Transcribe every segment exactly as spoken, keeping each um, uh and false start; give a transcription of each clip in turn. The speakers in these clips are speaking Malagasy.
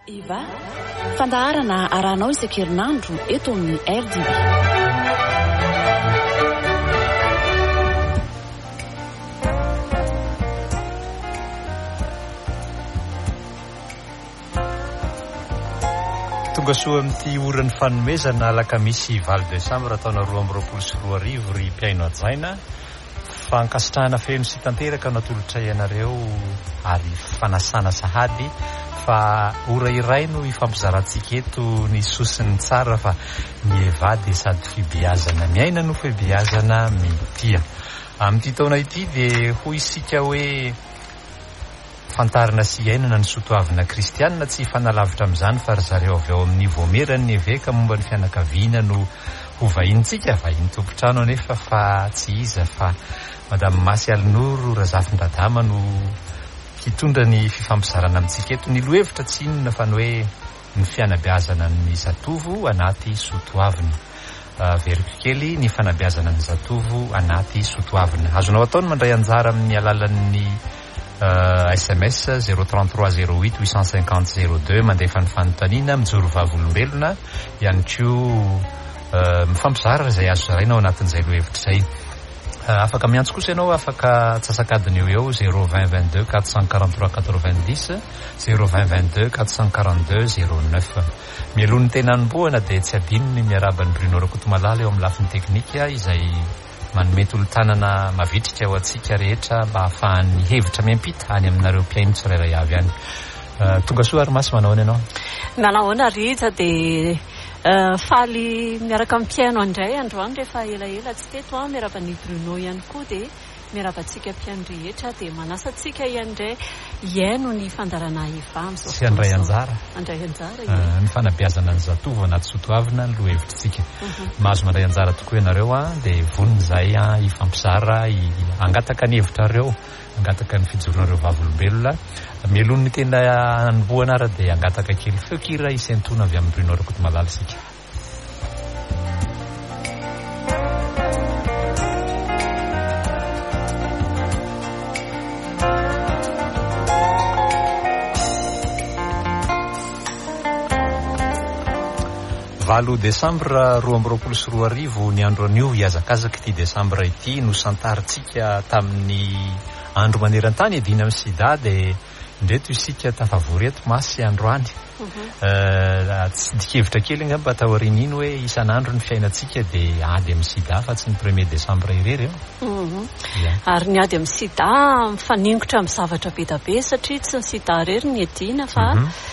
Iva, fandaharana arahanao isan-kerinandro eto amin'ny R D B. Tonga soa amin'ity oran'ny fanomezana alakamisy valo desambra taona roa amby roapolo sy roa arivo ry mpiaino ajaina. Fankasitrahana feno sy tanteraka natolotra ianareo ary fanasana sahady fa ora iray no ifampizarantsika eto ny sosiny tsara fa ny evady sady fibiazana miaina no fibiazana mitia. Amin'ity taona ity dia hoy isika hoe fantarina sy iainana ny soatoavina kristianina tsy fanalavitra amin'izany fa ry zareo avy ao amin'ny voamerany ny eveka momba ny fianakaviana no ho vahintsika vahiny tompotrano anefa fa tsy iza fa Madame Masy Alinoro Razafindradama no hitondra ny fifampizarana amintsika eto. Ny lohevitra tsy inona fa ny hoe ny fianabeazana ny zatovo anaty soatoavina. Veriko kely ny fanabeazana ny zatovo anaty soatoavina. Azonao ataony mandray anjara amin'ny alalan'ny Uh, S M S zéro trente-trois zéro huit huit cent cinquante zéro deux mandefa ny fanontaniana mijoro vavolombelona ihany koa uh, mifampizara izay azo zaraina ao anatin'izay lohevitra izay. Uh, afaka miantso kosa ianao afaka tsasakadiny eo eo zéro vingt vingt-deux quatre cent quarante-trois quatre-vingt-dix zéro vingt vingt-deux quatre cent quarante-deux zéro neuf. Mielon'ny tena anomboana dia tsy adinony miarabany Bruno Rakotomalala eo amin'ny lafiny teknika izay manome tolo-tanana mavitrika ao antsika rehetra mba ahafahan'ny hevitra miampita any aminareo mpiaino tsirairay avy any. Uh, tonga soa ary masy manao ianao? Manahoana Rija dia uh, faly miaraka amin'ny mpiaino andray androany rehefa elaela tsy teto a miaraban'ny Bruno ihany koa dia miarabantsika mpiaino rehetra dia manasantsika iandray iaino ny fandarana Eva amin'izao sy andray anjara andray anjara uh, ny fanabeazana ny zatovo anaty soatoavina ny lohevitritsika. Mahazo mandray anjara tokoa ianareo a dia vonony izay a hifampizara angataka ny hevitrareo angataka ny fijoronareo vavolombelona. Mielon'ny tena anomboana ara dia angataka kely feokira isentona avy amin'ny Bruno Rakotomalala sika. Valo desambra roa amby roapolo sy roa arivo ny andro anio hiazakazaka ity desambra ity no santaritsika tamin'ny andro maneran-tany edina amin'ny sida dia ndreto isika tafavory eto masy androany. Tsy dikevitra kely angamba taoriana iny hoe isan'andro ny fiainantsika dia ady amin'ny sida fa tsy ny premier desambra irery eo. Ary ny ady amin'ny sida mifaningotra amin'ny zavatra be da be satria tsy ny sida irery ny edina fa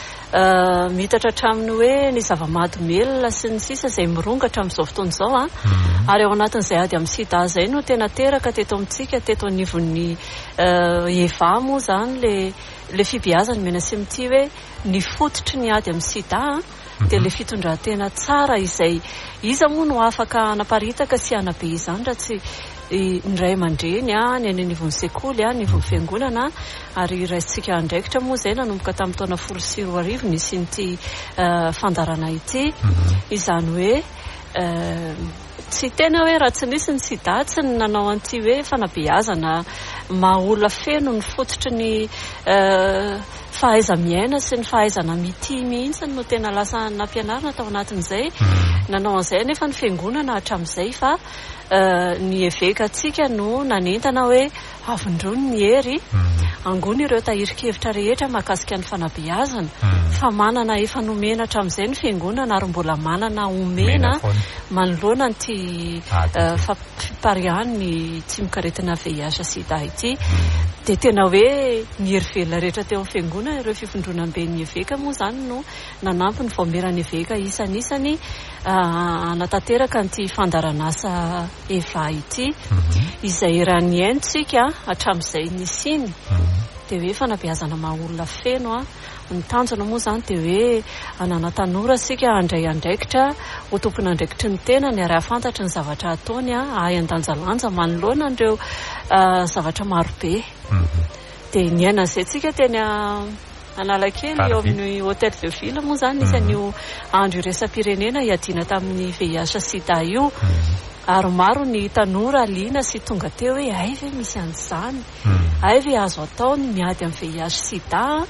Uh, mitatra hatraminy hoe ny zava-mahadomelona sy ny sisa izay mirongatra amin'izao fotoana izao a mm-hmm. Ary ao anatin'izay ady amin'ny sida izay no tena teraka teto amintsika teto anivon'ny uh, Eva moa izany le, le fibiazany mena sy mity hoe ny fototry ny ady amin'ny sida mm-hmm. Dia le fitondran-tena tsara izay iza moa no afaka anaparitaka sy anabe izany raha tsy ny ray aman-dreny a ny any anivon'ny sekoly a ny nivon'ny fiangonana ary raisitsika andraikitra moa izay nanomboka tamin'ny taona folo sy roa arivo nisy n'ity uh, fandarana ity izany hoe uh, tsy tena hoe raha tsy nisy ny sida tsy ny nanao an'ity hoe fanabeazana maha-olona feno ny fototry ny uh, fahaiza miaina sy ny fahaizana mity mihitsy no tena lasa nampianarina tao anatin'izay nanao an'izay nefa ny fiangonana hatramin'izay fa Uh, ny eveka atsika no nanentana hoe avindrony ny hery angony ireo tahirikevitra rehetra mahakasika ny fanabeazana fa manana efa nomena hatramin'izay ny fiangonana ary mbola manana omena manoloana nyty uh, fiparian'ny tsy mikaretina V I H sida ity dia tena hoe ny hery velona rehetra teo amin'ny fiangonana ireo fifondronam-ben'ny eveka moa izany no nanampy ny voamerany eveka isan'isany uh, anatanteraka nyty fandaranasa Eva ity mm-hmm. izay raha ny aintsika hatramin'izay nisiny mm-hmm. dia hoe fanabeazana maha-olona feno a ny tanjona moa izany dia hoe anana tanora sika andray andraikitra ho tompony andraikitry ny tenany ary ahafantatry ny zavatra ataony a ahay an-danjalanja manoloana an'ireo uh, zavatra marobe mm-hmm. dia ny ainan'izay tsika teny Analakely eo amin'ny hôtel de ville moa izany nisy an'io andro iresa-pirenena hiadiana tamin'ny V I H sida io ary maro ny tanora liana sy tonga teo hoe ay ve misy an'izany ay ve azo atao ny miady amin'ny V I H sida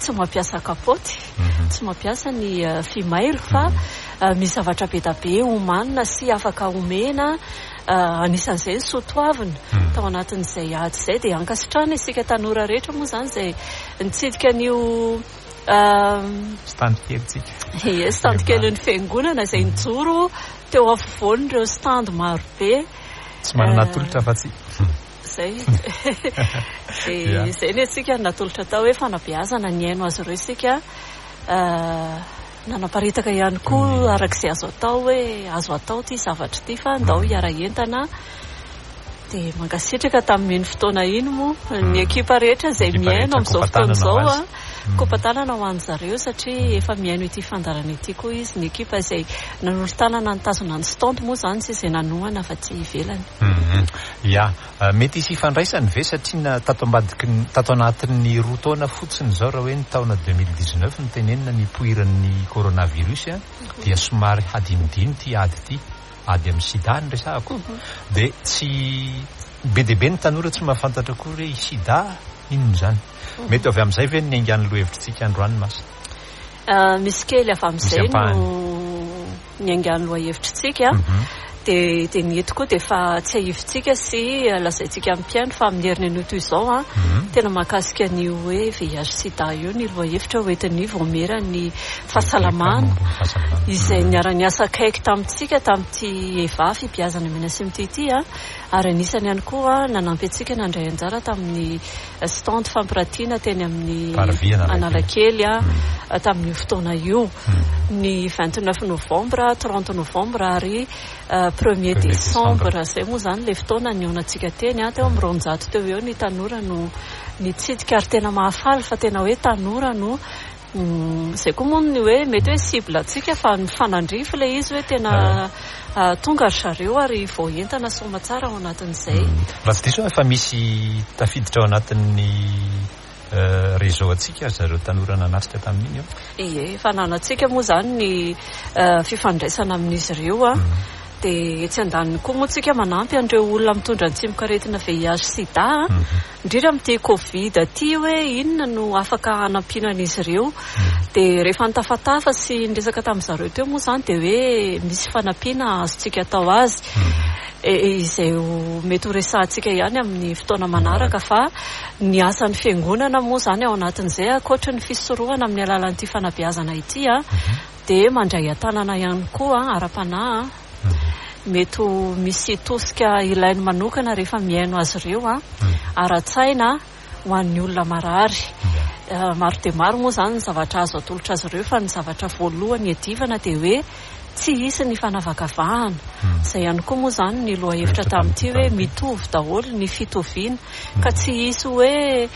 tsy mampiasa kapoty tsy mampiasa ny fimailo fa misy zavatra be da be omanina sy afaka omena anisan'izay ny sotoavina tao anatin'izay ady izay dia ankasitrana isika tanora rehetra moa izany izay nitsidika an'io stand kelitsika ie stand kelyn'ny fiangonana izay nijoro teo afovoany ireo stand maro be tsy manana tolotra fa tsy zay dia izay ny atsika natolotra tao hoe fanabeazana ny aino azy ireo isika nanaparitaka ihany koa arak'izay azo atao hoe azo atao ty zavatra ty fa ndao hiara-entana dia mangasitraka tamin'ny fotoana iny moa ny ekipa rehetra izay miaino amin'izao fotoana izao a kopatanana ho an'ny zareo satria efa miaino ity fandarana ity koa izy ny ekipa izay nanolo-tanana nitazona ny stand moa izany tsy izay nanohana fa tsy ivelany ia mety isy ifandraisany ve satria tato ambadiky tato anatin'ny roa taona fotsiny izao raha hoe ny taona deux mille dix-neuf ny tenenina ny poiran'ny coronavirus a dia somary hadinidiny ty ady ty ady amin'ny sida ny resahako dia tsy be dia be ny tanora tsy mahafantatra koa hoe sida inona izany mety avy amin'izay ve ny aingan'ny lohahevitrintsika androany masa misy kely avy amin'izay no ny aingan'ny lohahevitrintsika dia dia ny eto koa dia efa tsy ahivitsika sy lazaintsika amin'ny mpiaino fa amin'ny herin'ny anoto izao a tena mahakasika ny hoe V I H sida io ny lohahevitra hoentin'ny voamera ny fahasalamana izay niara-niasa akaiky tamintsika tamin'ity evafy mpiazana mena sy mity ity a ary anisany ihany koa nanampy antsika nandray anjara tamin'ny stand fampiratiana teny amin'ny Analakely a tamin'ny fotoana io ny vingt-neuf novembre trente novembre ary premier décembre zay moa zany le fotoana nionantsika teny a teo amin'ny roanjato teo eo ny tanora no nitsidika ary tena mahafaly fa tena hoe tanora no zay koa moa ny hoe mety hoe cible atsika fa ny fanandrify le izy hoe tena tonga ry zareo ary vao entana soma tsara ao anatin'izay raha tsy diso hoe efa misy tafiditra ao anatin'ny réseau atsika zareo tanora nanasika tamin'iny eo ie efa nanantsika moa zany ny fifandraisana amin'izy ireo a dia tsy andaniny koa moa tsika manampy an'ireo olona mitondra ntsimokaretina V I H sida indrindra amin'ity covid aty hoe inona no afaka hanampianan'izy ireo dia rehefa nitafatafa sy niresaka tamin'ny zareo teo moa zany dia hoe misy fanampiana azontsika atao azy izay mety ho resahantsika ihany amin'ny fotoana manaraka fa ny asan'ny fiangonana moa zany ao anatin'izay akoatra ny fisorohana amin'ny alalan'ity fanabeazana ity a dia mandray an-tanana ihany koa ara-panahy mety ho misy tosika ilainy manokana rehefa miaino azy ireo a ara-tsaina ho an'ny olona marary maro dia maro moa zany ny zavatra azo atolotra azy ireo fa ny zavatra voalohany adivana dia hoe tsy hisy ny fanavakavahana izay ihany koa moa zany ny lohahevitra tamin'ity hoe mitovy daholo ny fitoviana ka tsy hisy hoe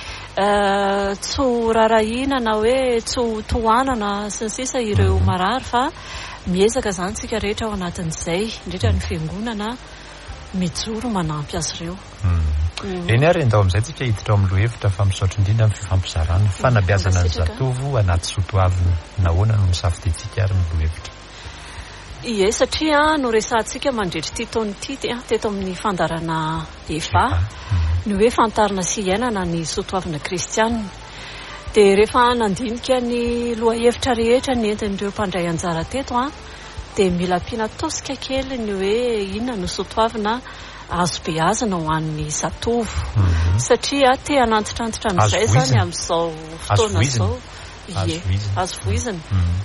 tsy ho rarahina na hoe tsy ho tohanana sy ny sisa ireo marary fa miezaka zany tsika rehetra ao anatin'izay indrindra ny fiangonana mijoro manampy azy ireo eny ary endao amin'izay tsika hiditra ao amin'ny lohahevitra fa misaotra indrindra amin'ny fifampizarana fanabeazana ny zatovo anaty sotoavina nahoana no misafidiantsika ary ny lohahevitra ie satria no resahantsika mandretry ty taony ity teto amin'ny fandarana efa ny hoe fantarina sy iainana ny sotoavina kristianina dia rehefa nandinika ny lohahevitra rehetra ny entin'ireo mpandray anjara teto a dia mila ampiana tosika kely ny hoe inona no sotoavina azo beazana ho an'ny zatovo satria te hanantitrantitra n'izay zany amin'izao fotoana izao ie azo voizina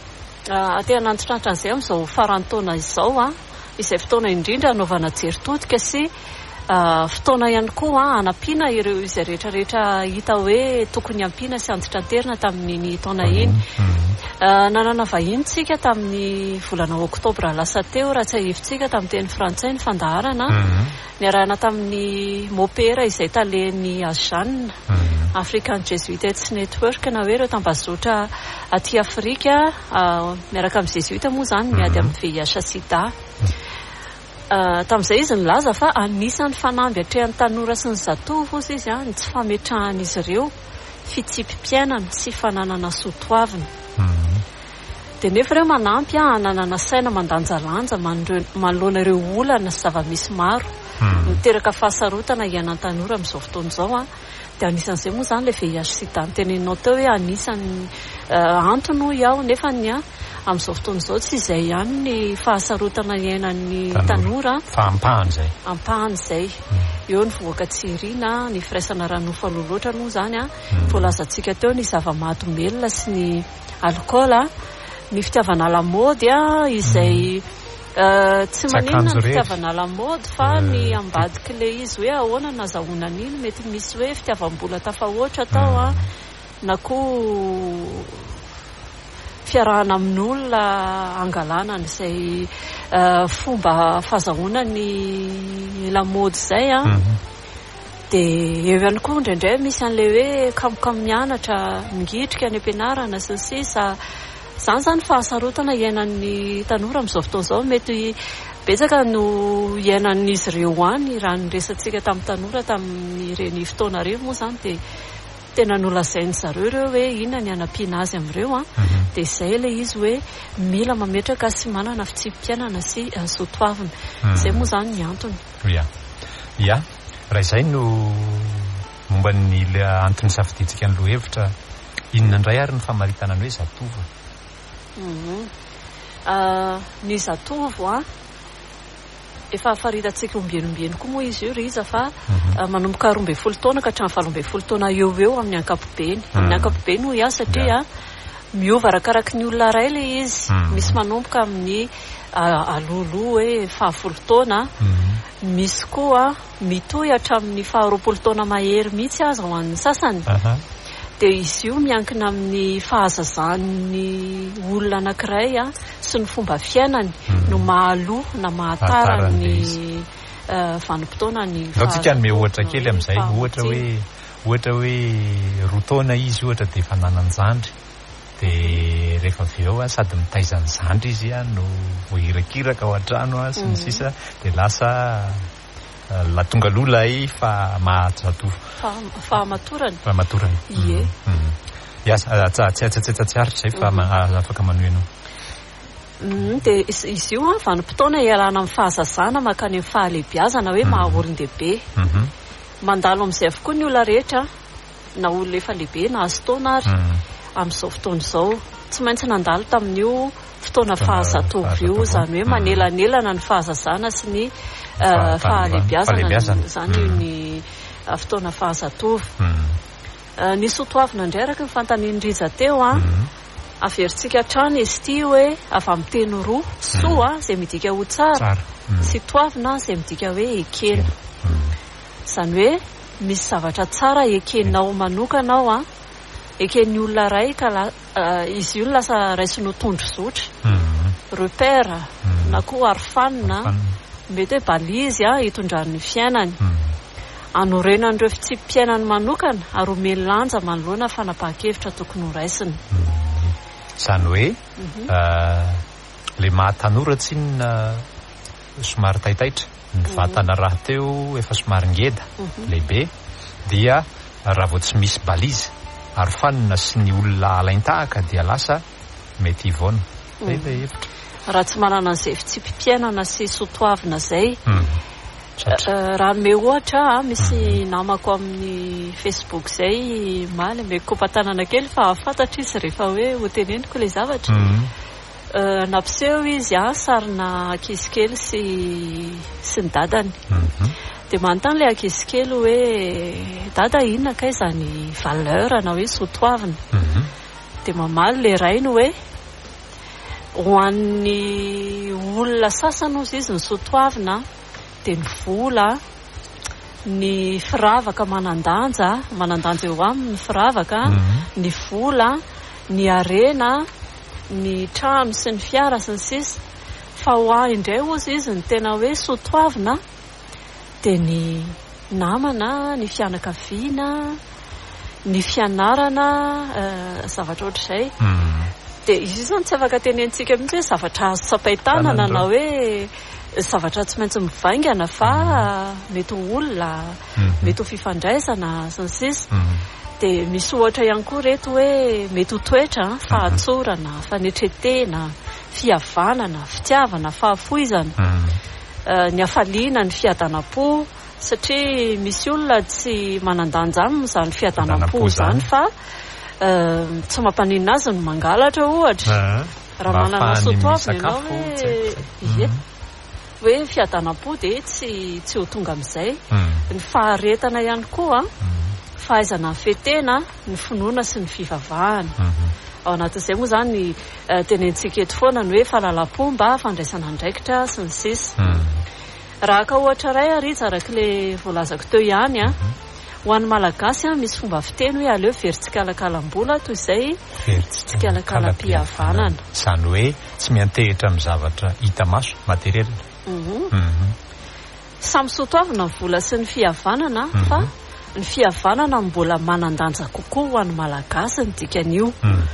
te hanantitrantitra an'izay amin'izao farantaona izao a izay fotoana indrindra anaovana jeritodika sy fotoana ihany koa anampiana ireo izay rehetrarehetra hita hoe tokony ampiana sy anditranterina tamin'ny taona iny nanana vahintsika tamin'ny volana oktobra lasa teo raha tsy ahivitsika tamin'ny teny frantsay ny fandaharana niarahana tamin'ny mopera izay talen'ny Ajanna African Jesuites Network na hoe ireo tambazotra aty Afrika miaraka amin'ny Jesuita moa zany miady amin'ny V I H sida tamin'izay izy nilaza fa anisan'ny fanamby atrehan'ny tanora sy ny zatovo ozy izy a ny tsy fametrahan'izy ireo fitsipim-piainana sy fananana sotoavina dia nefa ireo manampy a hananana saina mandanjalanja manoloana ireo olana sy zava-misy maro miteraka fahasarotana iainan-tanora amin'izao fotoana izao a dia anisan'izay moa zany le vehasita nytenenao teo hoe anisan'ny antony iaho nefa ny a amin'izao fotoana izao tsy izay ihany ny fahasarotana iainan'ny tanora fa ampahany zay ampahany zay eo ny voaka tsirina ny firaisana ranofa loloatra moa zany a voalazantsika teo ny zava-mahadomelona sy ny alcool ny fitiavana lamody a izay tsy maninona ny fitiavana lamody fa ny ambadiky le izy hoe ahoana nazahoana an'iny mety misy hoe fitiavam-bola tafahoatra tao a na koa fiarahana amin'olona angalana n'izay fomba fahazahoana ny lamody zay a dia eo ihany koa indraindray misy an'le hoe kamokamo mianatra mingitrika any ampianarana sy ny sisa zany zany fahasarotana iainan'ny tanora amin'izao fotoana izao mety betsaka no iainan'izy ireo any raha nyresantsika tamin'ny tanora tamin'ireny fotoana reo moa zany dia tena nolazainy zareo ireo hoe inona ny anampiana azy amin'ireo a dia izay ilay izy hoe mila mametraka sy manana fitsim-piainana sy soatoavina izay moa zany ny antony ia ia raha izay no momba ny le antony safiditsika ny lohevitra inona indray ary ny famaritana ny hoe zatovo ny zatovo a efa faritatsika ombienombieny koa moa izy io ry iza fa manomboka roa ambin'ny folo taona ka hatramin'ny valo ambin'ny folo taona eo eo amin'ny ankapobeny amin'ny ankapobeny ho ia satria miova arakaraky ny olona ray le izy misy manomboka amin'ny aloloha hoe fahafolo taona misy koa mitohy hatramin'ny faharoapolo taona mahery mihitsy aza ho an'ny sasany dia izy io miankina amin'ny fahazazan'ny olona anankiray a sy ny fomba fiainany no mahaloha na mahatara ny vanim-potoana ny fahazatsika ny ohatra kely amin'izay ohatra hoe ohatra hoe roa taona izy ohatra dia efa nanan-jandry dia rehefa avy eo a sady mitaizany zandry izy a no vohirakiraka ao an-trano a sy ny sisa dia lasa la tonga lola i fa mahazatovo fahamatorany fahamatorany ie ia tsy atsatsatsaritra zay fa afaka manoenao dia izy io a vanim-potoana ialana amin'ny fahazazana makany amin'ny fahalehibiazana hoe mahaolon-dehibe mandalo amin'izay avokoa ny olona rehetra na olona efa lehibe na azo taona ary amin'izao fotoana izao tsy maintsy nandalo tamin'io fotoana fahazatovo io zany hoe manelanelana ny fahazazana sy ny fahalehibiazana zany io ny fotoana fahazatovo ny soatoavina indray araka ny fantanian'rija teo a averintsika hatrany izy ity hoe avy amin'ny teny roa soa izay midika ho tsara sy toavina izay midika hoe ekena izany hoe misy zavatra tsara ekenao manokanao a eken'ny olona ray ka izy io no lasa raisiny ho tondro zotra repère na koa arofanina mety hoe balizy a hitondrany fiainany anorenan'ireo fitsim-piainany manokana ary omeny lanja manoloana fanapahan-kevitra tokony ho raisiny izany hoe le mahatanora tsinona somary taitaitra ny vatana raha teo efa somary ngeda lehibe dia raha vao tsy misy balizy arofanina sy ny olona alaintahaka dia lasa mety hivaona zay le hevitra raha tsy manana an'izay fitsim-piainana sy soatoavina zay raha nome ohatra misy namako amin'ny Facebook zay maly me kompatanana kely fa afantatra izy rehefa hoe ho teneniko le zavatra nampiseho izy a sarina ankizy kely sy sy ny dadany dia manontany le ankizy kely hoe dada inona kay zany valeur na hoe soatoavina dia mamaly le rainy hoe ho an'ny olona sasany ozy izy ny soatoavina dia ny vola ny firavaka manandanja manandanja eo aminy ny firavaka ny vola ny arena ny trano sy ny fiara sy ny sisa fa ho ahy indray ozy izy ny tena hoe soatoavina dia ny namana ny fianakaviana ny fianarana zavatra ohatr'izay dia izy io zany tsy afaka tenentsika mihitsy hoe zavatra azo tsapahitanana na hoe zavatra tsy maintsy mivaingana fa mety ho olona mety ho fifandraisana sy ny sisa dia misy ohatra ihany koa reto hoe mety ho toetra fahatsorana fanetretena fihavanana fitiavana fahafoizana ny hafaliana ny fiadanam-po satria misy olona tsy manandanja aminy izany fiadanam-po zany fa tsy mampaninina azy no mangalatra ohatra raha manana soatoavina ianao hoe ie hoe fiadanam-po dia tsy tsy ho tonga amin'izay ny faharetana ihany koa fahaizana ny fetena ny finoana sy ny fivavahana ao anatin'izay moa zany ny tenentsika eto foana ny hoe fahalalam-pomba fandraisana andraikitra sy ny sisa raha ka ohatra ray ary izy arak'ilay voalazako teo ihany a ho an'ny malagasy a misy fomba fiteny hoe aleo very tsikalakalam-bola toy izay tsikalakalam-pihavanana izany hoe tsy miantehitra amin'ny zavatra hita maso materiel samy soatoavina ny vola sy ny fihavanana fa ny fihavanana mbola manandanja kokoa ho an'ny malagasy ny dikan'io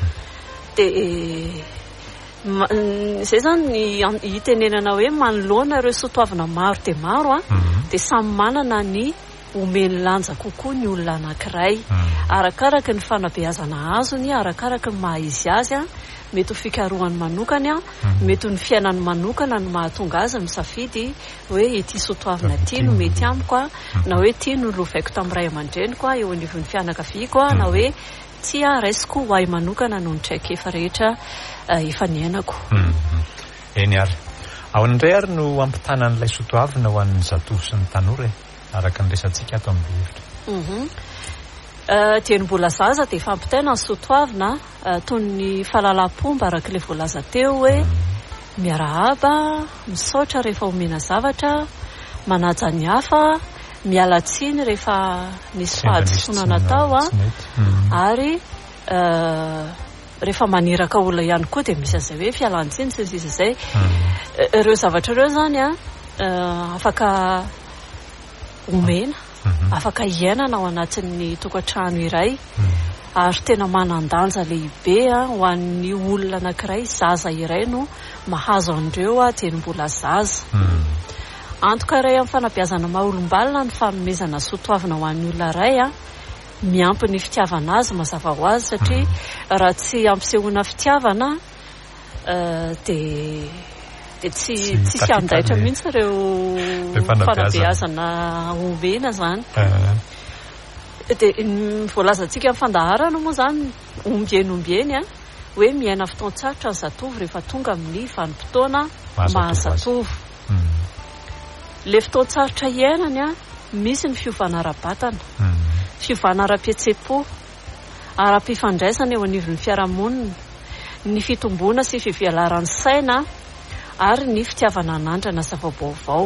dia izay zany hitenenana hoe manoloana ireo soatoavina maro dia maro a dia samy manana ny omeny lanja kokoa ny olona anankiray arakaraka ny fanabeazana azony arakaraka ny maha izy azy a mety ho fikarohany manokany a mety ho ny fiainany manokana no mahatonga azy misafidy hoe ity soatoavina ity no mety amiko a na hoe ity no lovaiko tamin'ny ray aman-dreniko a eo anivon'ny fianakaviako a na hoe ty a raisiko ho ahy manokana no ny traika efa rehetra efa niainako eny ary ao indray ary no ampitana n'ilay soatoavina ho an'ny zatovo sy ny tanora araka ny resantsika ato amin'ny hevitra dia ny mbola zaza dia fampitaina ny soatoavina toy ny fahalalam-pomba arak'ilay voalaza teo hoe miarahaba misaotra rehefa omena zavatra manaja ny hafa miala tsiny rehefa nisy fahadisoana natao a ary rehefa maniraka olona ihany koa dia misy an'izay hoe fialan-tsiny sy sisa izay ireo zavatra ireo zany a afaka omena afaka hiainana ao anatin'ny tokantrano iray ary tena manandanja lehibe a ho an'ny olona anankiray zaza iray no mahazo an'ireo a dia ny mbola zaza antoka iray amin'ny fanabeazana maha-olombalona ny fanomezana soatoavina ho an'ny olona iray a miampy ny fitiavana azy mazava ho azy satria raha tsy ampisehoana fitiavana dia dia tsy tsy fiandaitra mihitsy ireo fanabeazana omena zany dia voalazantsika amin'ny fandaharana moa zany ombieny ombieny a hoe miaina fotoan-tsarotra ny zatovo rehefa tonga amin'ny vanim-potoana mahazatovo le fotoan-tsarotra iainany a misy ny fiovana ara-batana fiovana ara-pihetsepo ara-pifandraisana eo anivon'ny fiarahamonina ny fitomboana sy fivelaran'ny saina ary ny fitiavana anandrana zava-baovao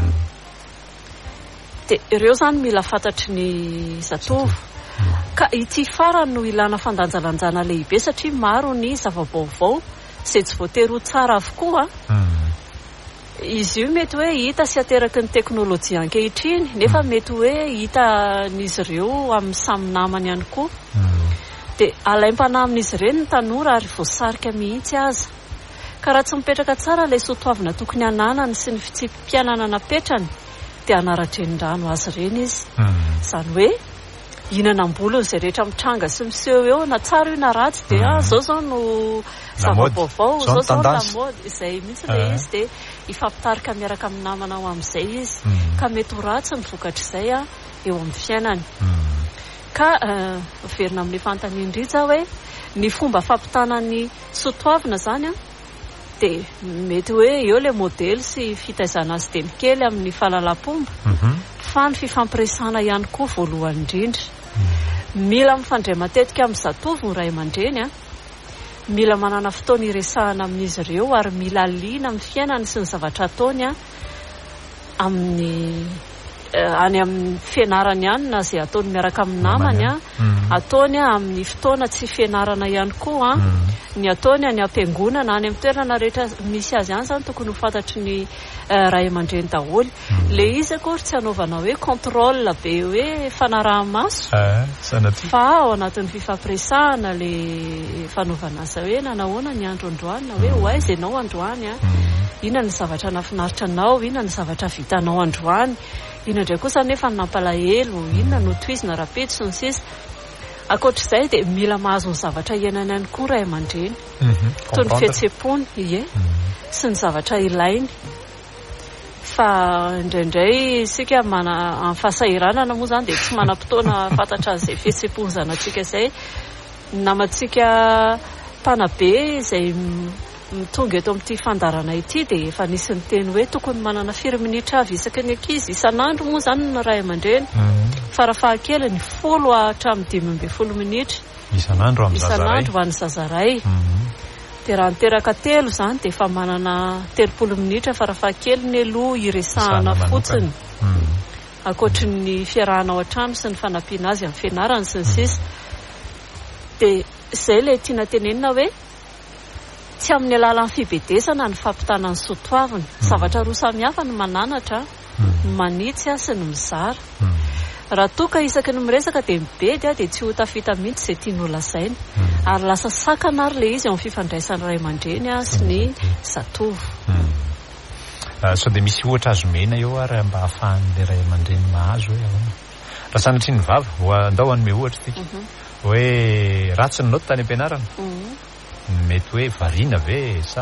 dia ireo zany mila fantatry ny zatovo ka ity farany no ilana fandanjalanjana lehibe satria maro ny zava-baovao izay tsy voatery ho tsara avokoa izy io mety hoe hita sy ateraky ny teknôlôjia ankehitriny nefa mety hoe hitan'izy ireo amin'ny samy namany ihany koa dia alaim-panamin'izy ireny ny tanora ary voasarika mihitsy aza ka raha tsy mipetraka tsara ilay soatoavina tokony ananany sy ny fitsim-pianana napetrany dia anaratreni-drano azy ireny izy izany hoe hinanam-bolo izay rehetra mitranga sy miseho eo na tsara io na ratsy dia zao zao no zava-baovao zao zao no lamody izay mihitsy ilay izy dia ifampitarika miaraka amin'ny namana ao amin'izay izy ka mety ho ratsy ny vokatr'izay a eo amin'ny fiainany ka verina amin'ilay fanontanian-drija hoe ny fomba fampitana ny soatoavina zany a dia mety hoe eo ilay modely sy fitaizana azy teny kely amin'ny fahalalam-pomba fa ny fifampiresana ihany koa voalohany indrindra mila mifandray matetika amin'ny zatovo ny ray aman-dreny a mila manana fotoana iresahana amin'izy ireo ary mila liana amin'ny fiainany sy ny zavatra ataony a amin'ny any amin'ny fianarany ihany na izay ataony miaraka amin'ny namany a ataony a amin'ny fotoana tsy fianarana ihany koa a ny ataony any am-piangonana any amin'ny toerana rehetra misy azy ihany zany tokony ho fantatry ny ray aman-dreny daholo le izy akory tsy hanaovana hoe contrôle be hoe fanaraha-maso fa ao anatin'ny fifampiresahana le fanaovana azy hoe nanahoana ny andro androany na hoe ho aiza ianao androany a inona ny zavatra nafinaritra anao inona ny zavatra vitanao androany inona indray kosa nefa ny nampalahelo inona no toizina rapety sy ny sisa akoatr'izay dia mila mahazo ny zavatra iainany ihany koa ray aman-dreny toy ny fihetsem-pony ie sy ny zavatra ilainy fa indraindray isika mana amin'ny fahasahiranana moa zany dia tsy manam-potoana fantatra izay fihetseponzanantsika izay namantsika mpanabe izay mitonga eto amin'ity fandarana ity dia efa nisy ny teny hoe tokony manana firy minitra avy isaky ny ankizy isan'andro moa zany ny ray aman-dreny farafahakely ny folo hatramin'ny dimy amby folo minitra isan'andro amin'ny isan'andro ho an'ny zazaray dia raha niteraka telo zany dia efa manana telopolo minitra farafahakely ny aloha iresahana fotsiny ankoatry ny fiarahana ao an-trano sy ny fanampiana azy amin'ny fianarany sy ny sisa dia izay ilay tiana tenenina hoe tsy amin'ny alalan'ny fibedesana ny fampitana ny soatoaviny zavatra roa samihafa ny mananatra ny manitsy sy ny mizara raha toka isaky ny miresaka dia mibedy a dia tsy ho tafita mihitsy izay tiany ho lazainy ary lasa sakana ary le izy ao amin'ny fifandraisan'ny ray aman-dreny a sy ny zatovo sao dia misy ohatra azo mena eo ary mba hahafahan'le ray aman-dreny mahazo hoe ahoana raha sanatry ny vava ho andao anome ohatra tika hoe ratsy ny nota tany am-pianarana mety hoe variana ve sa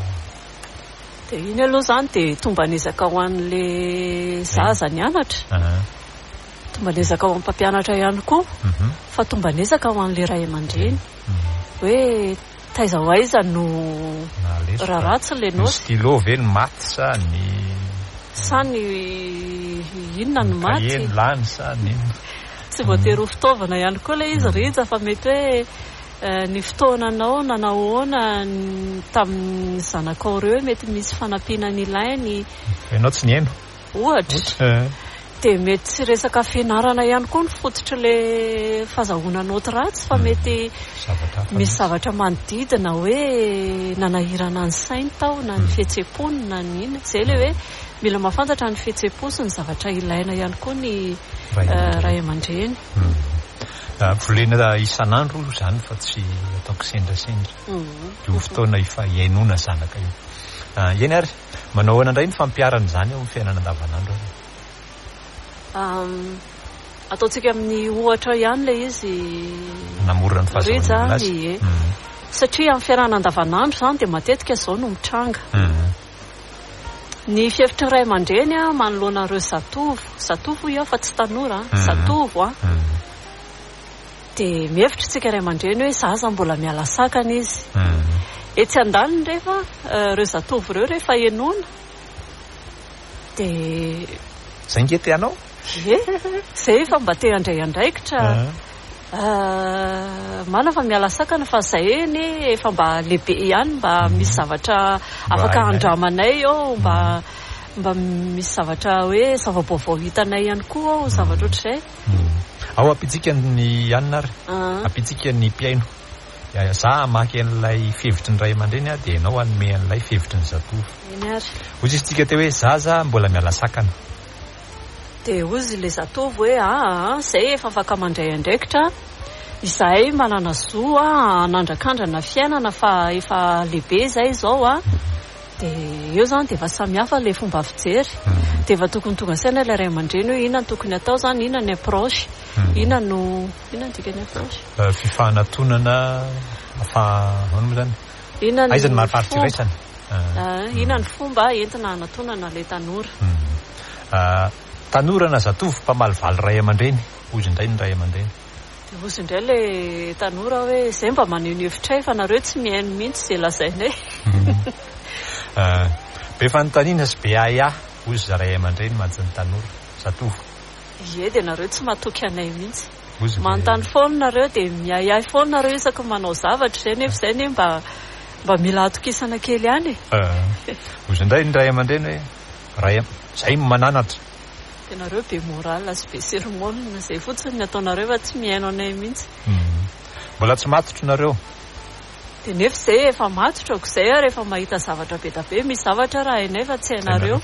dia iny aloha zany dia tomba nezaka ho an'le zaza ny anatra tomba nezaka ho amin'ny mpampianatra ihany koa fa tomba nezaka ho an'le ray aman-dreny hoe taiza ho aiza no raha ratsy le ny stylo ve ny maty sa ny sa ny inona ny maty ny lany sa ny tsy voatery ho fitaovana ihany koa le izy rija fa mety hoe ny fotoananao nanahoana tamin'ny zanakao reo mety misy fanampiana ny ilainy ianao tsy ny haino ohatra dia mety tsy resaka fianarana ihany koa ny fototra le fahazahoana noty ratsy fa mety misy zavatra manodidina hoe nanahirana ny sainy tao na ny fihetsepony na ny ina izay le hoe mila mahafantatra ny fihetsepò sy ny zavatra ilaina ihany koa ny ray aman-dreny volena isan'andro zany fa tsy ataoko sendrasendra io fotoana ifa iainona zanaka io eny ary manao ahoana indray ny fampiarana izany ao amin'ny fiainana andavanandro ataontsika amin'ny ohatra ihany le izy namorona ny fahazahoana azy satria amin'ny fiainana andavanandro zany dia matetika izao no mitranga ny fihevitry ny ray aman-dreny a manoloana ireo zatovo zatovo io fa tsy tanora zatovo a dia mihevitra tsika ray aman-dreny hoe zaza mbola miala sakana izy etsy an-daniny rehefa ireo zatovo ireo rehefa enona dia zay ngety anao e zay fa mba te handray andraikitra mana fa miala sakana fa zay eny efa mba lehibe ihany mba misy zavatra afaka andramanay ao mba mba misy zavatra hoe zava-baovao hitanay ihany koa ao zavatra ohatr'izay ao ampitsika ny anina ary ampitsika ny mpiaino za amaky an'ilay fihevitry ny ray aman-dreny a dia ianao anome an'ilay fihevitry ny zatovo eny ary ozy izy tsika te hoe zaza mbola miala sakana dia ozy le zatovo hoe aa zay efa afaka mandray andraikitra izahay manana zo a nandrakandrana fiainana fa efa lehibe zay zao a dia eo zany dia efa samihafa le fomba fijery dia efa tokony tonga saina ilay ray aman-dreny hoe inona ny tokony atao zany inona ny approche inona no inona ny dikany approche fifanantonana afa ano moa zany inona aizany mariparitsiraisana inona ny fomba entina anatonana le tanora tanora na zatovo mpamalivaly ray aman-dreny ozy indray ny ray aman-dreny dia ozy indray le tanora hoe zay mba maneho ny hevitray fa nareo tsy mihaino mihitsy izay lazainay be fanontaniana sy be ahia ozy za ray aman-dreny manjany tanora zatovo ie dia nareo tsy mahatoky anay mihitsy manontany foana nareo dia miahiahy foana nareo isaky manao zavatra izay nefa izay ne mba mba mila atokisana kely ihany e ozy indray ny ray aman-dreny hoe ray zay mananatra dia nareo be moral sy be sermonina izay fotsiny ny ataonareo fa tsy mihaino anay mihitsy mbola tsy matotro nareo dia nefa izay efa matotrako izay a rehefa mahita zavatra be da be misy zavatra raha hainay fa tsy hainareo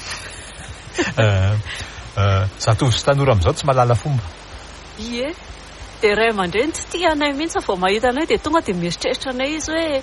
zatovo sy tanora amin'izao tsy mahalala fomba ie dia ray aman-dreny tsy tia anay mihitsy vao mahita anay dia tonga dia mieritreritra anay izy hoe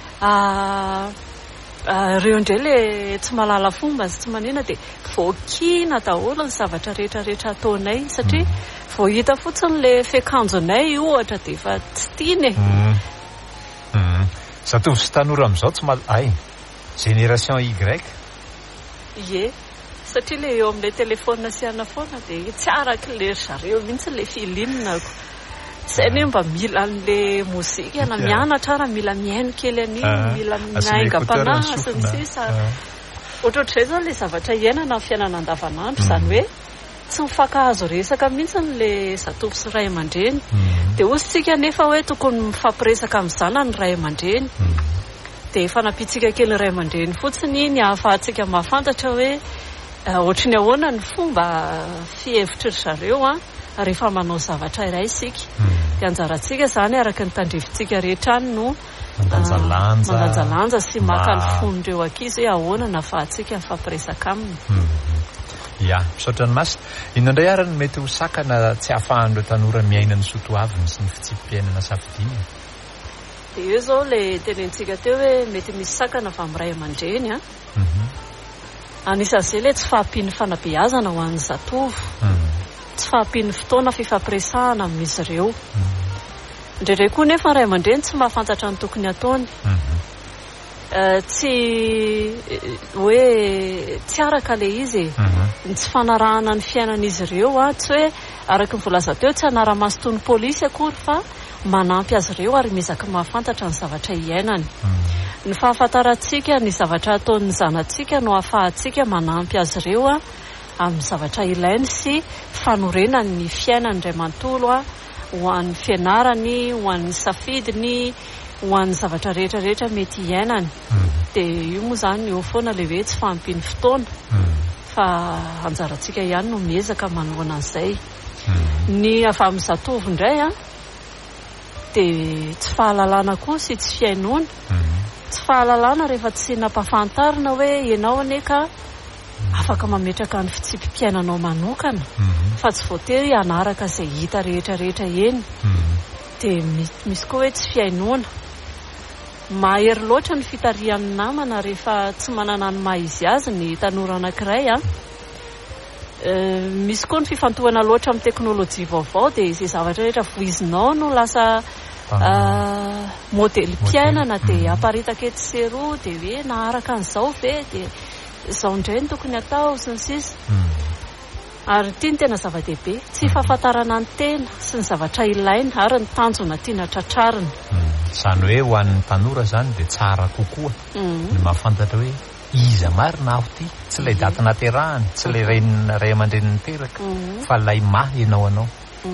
reo indray le tsy mahalala fomba sy tsy manina dia voakina daholo ny zavatra rehetrarehetra ataonay satria vao hita fotsiny le fiakanjonay ohatra dia efa tsy tiany e zatovo sy tanora amin'izao tsy mal ay génération Y ie satria le eo amin'ilay telefona siana foana dia tsy araka le zareo mihitsy le filinako zay ny mba mila an'le mozika na mianatra ara mila mihaino kely an'iny mila minaingam-panahy sy ny sisa ohatrohatr'izay zao le zavatra iainana ny fiainana andavanandro izany hoe tsy mifankahazo resaka mihitsy le zatovo sy ray aman-dreny dia ositsika nefa hoe tokony mifampiresaka amin'ny zanany ray aman-dreny dia efa nampitsika kely ray aman-dreny fotsiny ny ahafahantsika mahafantatra hoe ohatry ny ahoana ny fomba fihevitry zareo a rehefa manao zavatra iray isika dia anjarantsika izany araka ny tandrivintsika rehetra any no mandanjalanja sy maka ny fonondreo ankizy hoe ahoana na ahafahantsika mifampiresaka aminy ia misaotra ny masina inondray ary ny mety ho sakana tsy hahafahan'ireo tanora miaina ny soatoaviny sy ny fitsipim-piainana safidiny dia eo zao le tenentsika teo hoe mety misy sakana avy amin'ny ray aman-dreny a anisan'izay le tsy fahampiany fanabeazana ho an'ny zatovo tsy fahampiany fotoana fifampiresahana amin'izy ireo indraindray koa nefa ray aman-dreny tsy mahafantatra ny tokony ataony tsy hoe tsy araka le izy ny tsy fanarahana ny fiainan'izy ireo a tsy hoe araka ny voalaza teo tsy anara-maso toy ny polisy akory fa manampy azy ireo ary mizaka mahafantatra ny zavatra iainany ny fahafantarantsika ny zavatra ataon'ny zanantsika no ahafahantsika manampy azy ireo a amin'ny zavatra ilainy sy fanorenany ny fiainany iray manontolo a ho an'ny fianarany ho an'ny safidiny ho an'ny zavatra rehetrarehetra mety iainany dia io moa izany eo foana le hoe tsy fahampiany fotoana fa anjarantsika ihany no miezaka manoana an'izay ny avy amin'ny zatovo indray a dia tsy fahalalana koa sy tsy fiainoana tsy fahalalana rehefa tsy nampahafantarina hoe ianao ane ka afaka mametraka ny fitsipim-piainanao manokana fa tsy voatery hanaraka izay hita rehetrarehetra eny dia misy koa hoe tsy fiainoana mahery loatra ny fitarihan'ny namana rehefa tsy manana ny maha izy azy ny tanora anankiray a misy koa ny fifantohana loatra amin'ny teknôlôjia vaovao dia izay zavatra rehetra voizinao no lasa modely mpiainana dia aparitaka ety seroa dia hoe naharaka an'izao ve dia izao indray ny tokony atao sy ny sisa ary tia ny tena zava-dehibe tsy fahafantarana ny tena sy ny zavatra ilaina ary ny tanjona tiana tratrarina izany hoe ho an'ny tanora izany dia tsara kokoa ny mahafantatra hoe iza marina aho ty tsy ilay daty naterahany tsy ilay ray aman-dreny niteraka fa ilay mah ianao anao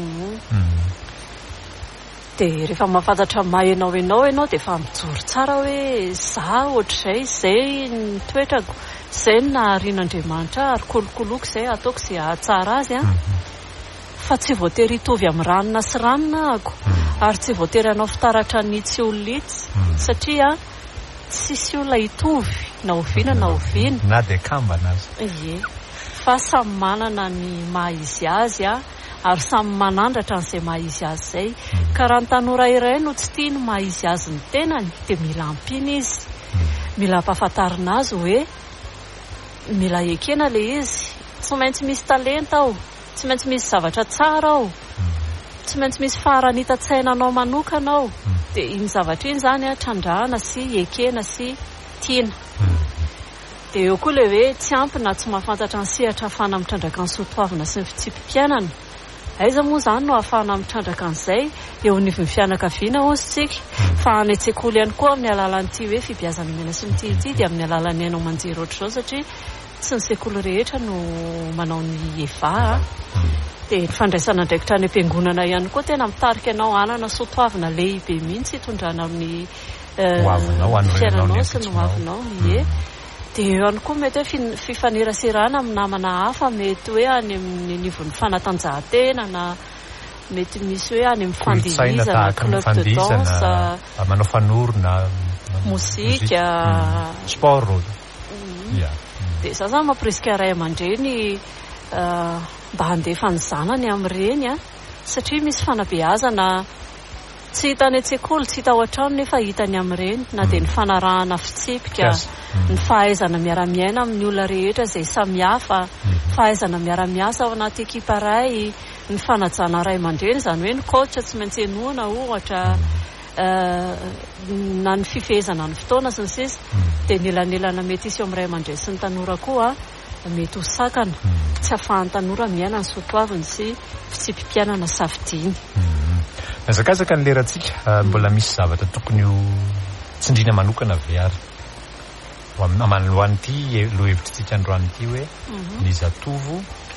dia rehefa mahafantatra mah ianao ianao ianao dia efa mijoro tsara hoe za ohatr'izay izay ny toetrako izay ny naharian'Andriamanitra ary kolokoloko izay ataoko izay hahatsara azy a fa tsy voatery hitovy amin'ny ranona sy ranona ako ary tsy voatery hanao fitaratra ny tsy olona itsy satria tsisy olona hitovy na oviana na oviana na dia kambana azy ie fa samy manana ny maha izy azy a ary samy manandratra n'izay maha izy azy izay ka raha ny tanora iray no tsy tia ny maha izy azy ny tenany dia mila ampiana izy mila ampahafantarina azy hoe mila ekena le izy tsy maintsy misy talenta ao tsy maintsy misy zavatra tsara ao tsy maintsy misy faharanita-tsainanao manokana ao dia iny zavatra iny izany a trandrahana sy ekena sy tiana dia eo koa le hoe tsy ampina tsy mahafantatra ny sehatra ahafahana mitrandraka ny soatoavina sy ny fitsipim-piainana aiza moa izany no ahafahana mitrandraka an'izay eo anivon'ny fianakaviana ozytsika fa any an-tsekoly ihany koa amin'ny alalan'ity hoe fibiazana mena sy nity ity dia amin'ny alalan'ny ainao manjery ohatr'izao satria tsy ny sekoly rehetra no manao ny eva dia ny fandraisana ndraikitra any am-piangonana ihany koa tena mitarika ianao anana soatoavina lehibe mihitsy hitondranao ny fiainanao sy ny hoavinao ie dia eo ihany koa mety hoe fifaneraserana amin'ny namana hafa mety hoe any amin'ny nivon'ny fanatanjahantena na mety misy hoe any amin'ny fandihizana club de danse manao fanorona mozika sport dia za zany mampirisika ray aman-dreny mba handefa ny zanany amin'ireny a satria misy fanabeazana tsy hita any an-tsekoly tsy hita ao an-trano nefa hitany amin'ireny na dia ny fanarahana fitsipika ny fahaizana miara-miaina amin'ny olona rehetra izay samihafa fahaizana miara-miasa ao anaty ekipa ray ny fanajana ray aman-dreny izany hoe ny coach tsy maintsy enoana ohatra na ny fifehezana ny fotoana sy ny sisa dia nelanelana mety isy eo amin'ny ray aman-dreny sy ny tanora koa mety ho sakana tsy ahafahan'ny tanora miaina ny soatoaviny sy fitsipimpianana safidiny. Nazakazaka ny lerantsika mbola misy zavatra tokony ho tsindriana manokana ve ary amanohan'ity lohevitrintsika androanyity hoe ny zatovo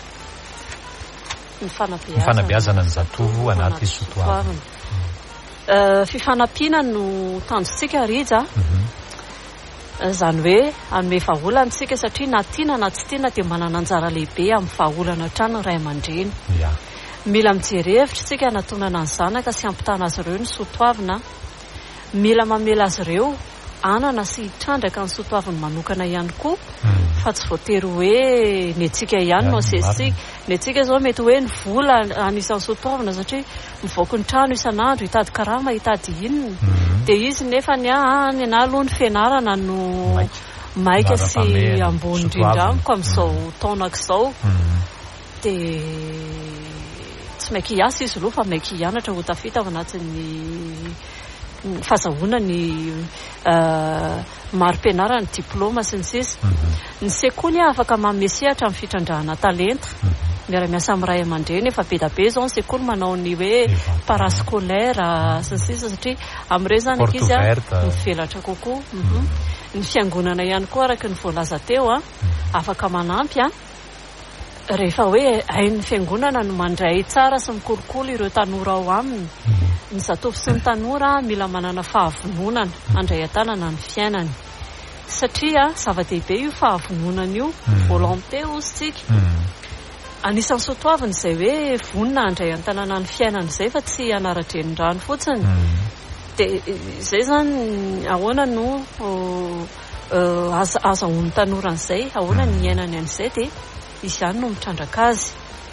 ny fanabeazana ny zatovo anaty soatoavina. Fifanampiana no tanjontsika rija zany hoe anome vahaolana tsika satria na tiana na tsy tiana dia manana anjara lehibe amin'ny vahaolana trano ray aman-dreny. Mila mijery hevitra tsika anatonana ny zanaka sy ampitana azy ireo ny soatoavina. Mila mamela azy ireo anana sy hitrandraka ny soatoaviny manokana ihany koa fa tsy voatery hoe ny antsika ihany no asesitsika. Ny antsika izao mety hoe ny vola anisan'ny soatoavina satria mivoaka ny trano isan'andro hitady karama hitady inona dia izy nefa ny any na aloha ny fianarana no maika sy ambony indrindra amiko amin'izao taonako izao dia tsy mainky hiasa izy aloha fa mainky hianatra ho tafita ao anatin'ny fahazahoana ny mari-pianarana ny diplôma sy ny sisa. Ny sekoly afaka manome sehatra amin'ny fitrandrahana talenta miara-miasa amin'ny ray aman-dreny efa be da be izao ny sekoly manao ny hoe parascolaire sy ny sisa satria amin'ireo zany ankizy mivelatra kokoa. Ny fiangonana ihany koa araka ny voalaza teo a afaka manampy a rehefa hoe hain'ny fiangonana no mandray tsara sy mikolokolo ireo tanora ao aminy. Ny zatovo sy ny tanora mila manana fahavononana handray an-tanana ny fiainany satria zava-dehibe io fahavononana io volonté ozytsika. Anisan'ny soatoaviny izay hoe vonona handray an-tanana ny fiainany izay fa tsy anaradren'ny-drano fotsiny. Dia izay zany ahoana no azahoan'ny tanora an'izay ahoana ny iainany an'izay dia izy ihany no mitrandraka azy.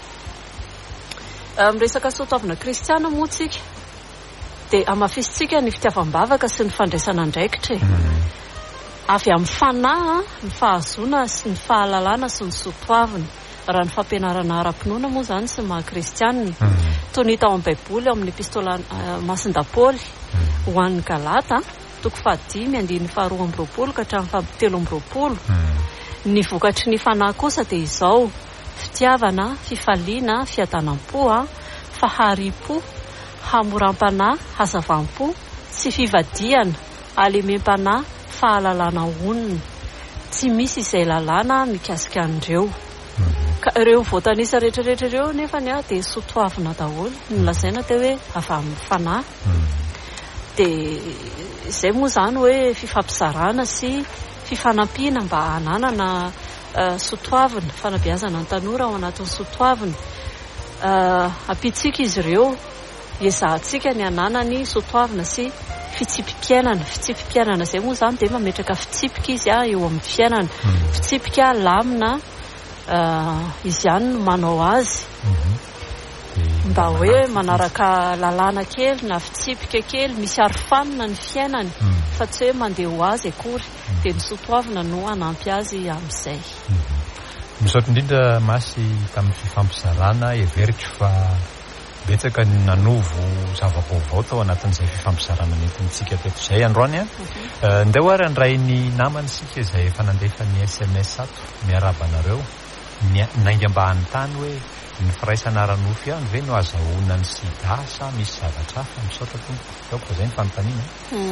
Miresaka soatoavina kristiana moa tsika dia amafisitsika ny fitiavam-bavaka sy ny fandraisana andraikitra. Avy amin'ny fanahy ny fahazoana sy ny fahalalana sy ny soatoavina raha ny fampianarana ara-pinoana moa zany sy maha-kristianina toy ny hita ao amin'ny baiboly amin'ny epistola masinda Paoly ho an'ny Galata toko fahadimy andininy faharoa amby roapolo ka hatramin'ny fahatelo amby roapolo. Ny vokatry ny fanahy kosa dia izao: fitiavana, fifaliana, fiadanam-po, fahariam-po, hamoram-panahy, hazavam-po, tsy fivadiana, alemem-panahy, fahalalana onona. Tsy misy izay lalàna mikasika an'ireo. Ka ireo voatanisa rehetrarehetra ireo nefa ny a dia soatoavina daholo ny lazaina teo hoe avy amin'ny fanahy. Dia izay moa zany hoe fifampizarana sy fifanampiana mba hananana soatoavina, fanabeazana ny tanora ao anatin'ny soatoavina. Ampitsika izy ireo ezahantsika ny hananany soatoavina sy fitsipimpiainana. Fitsipimpiainana izay moa zany dia mametraka fitsipika izy a eo amin'ny fiainana. Fitsipika lamina izy ihany no manao azy mba hoe manaraka lalàna kely na fitsipika kely misy arofanina ny fiainany fa tsy hoe mandeha ho azy akory. Dia ny soatoavina no hanampy azy amin'izay. Misaotra indrindra Masy tamin'ny fifampizarana everiko fa betsaka ny nanovo zava-baovao tao anatin'izay fifampizarana nentintsika teto izay androany a. Ndao ary andray ny namany sika izay efa nandefa ny S M S ato miarabanareo naingam-bahany tany hoe ny firaisana ara-nofy ihany ve no azahoana ny sida sa misy zavatra hafa. Misaotra tompoko taoko fa izay ny fanontaniana.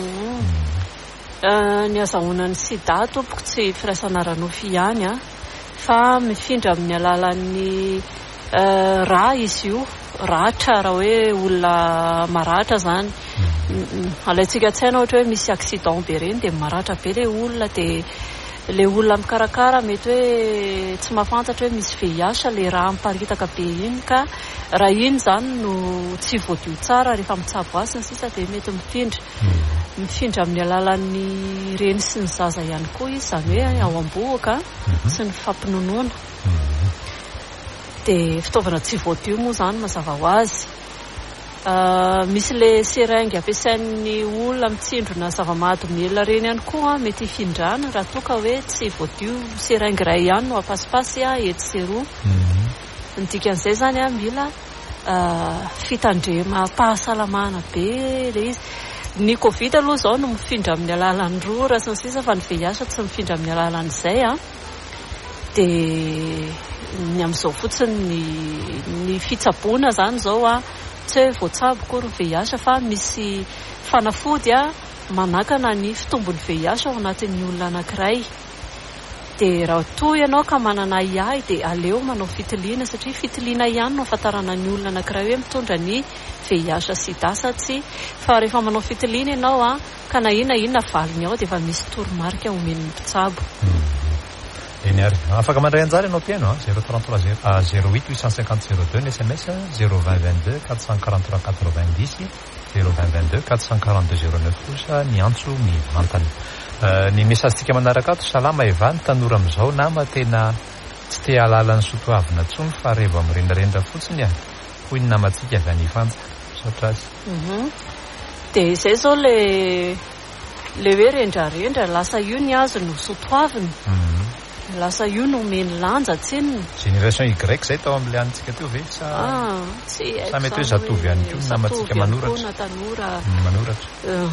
Ny azahoana ny sida tompoko tsy firaisana ara-nofy ihany a fa mifindra amin'ny alalan'ny rà izy io ratra raha hoe olona maratra zany. Alaitsika tsy haina ohatra hoe misy accident be reny dia maratra be ilay olona dia ilay olona mikarakara mety hoe tsy mahafantatra hoe misy V I H ilay raha miparitaka be iny ka raha iny zany no tsy voadio tsara rehefa mitsabo azy ny sisa dia mety mifindra mifindra amin'ny alalan'ny reny sy ny zaza ihany koa izy zany hoe ao am-boaka sy ny fampinonoana. Dia fitaovana tsy voadio moa zany mazava ho azy. Misy le seringy ampiasain'ny olona mitsindrona zava-mahadomelina reny ihany koa mety hifindrana raha toa ka hoe tsy voadio seringy iray ihany no ampasipasy etsy sy eroa. Ny dikan'izay zany a mila fitandrema pahasalamana be le izy. Ny Covid aloha zao no mifindra amin'ny alalan'ny rora sy ny sisa fa ny V I H tsy mifindra amin'ny alalan'izay a. dia ny amin'izao fotsiny ny ny fitsaboana zany zao a tsy hoe voatsabo koa ry V I H fa misy fanafody a manakana ny fitombon'ny V I H ao anatin'ny olona anankiray. Dia raha toa ianao ka manana I A dia aleo manao fitiliana satria fitiliana ihany no ahafantarana ny olona anankiray hoe mitondra ny V I H sida sa tsy. Fa rehefa manao fitiliana ianao a ka na inona inona valiny ao dia efa misy toromarika omen'ny mpitsabo. Eny ary afaka mandray anjara ianao mpiaino zéro trente-trois zéro huit huit cent cinquante zéro deux ny S M S zéro vingt vingt-deux quatre cent quarante-trois quatre-vingt-dix zéro vingt vingt-deux quatre cent quarante-deux zéro neuf kosa ny antso mivantany. Ny mesazintsika manaraka ato salama Eva ny tanora amin'izao nama tena tsy te halala ny soatoavina intsony fa rehefa mirendrarendra fotsiny a hoy ny namantsika avy any Ifanja saotra azy. Dia izay zao le le hoe rendrarendra lasa io ny azo no soatoavina. Lasa io no meny lanja tsinona. Génération Y zay tao amin'ilay antsika teo ve sa sa mety hoe zatovy ihany koa namantsika manoratra tanora manoratra.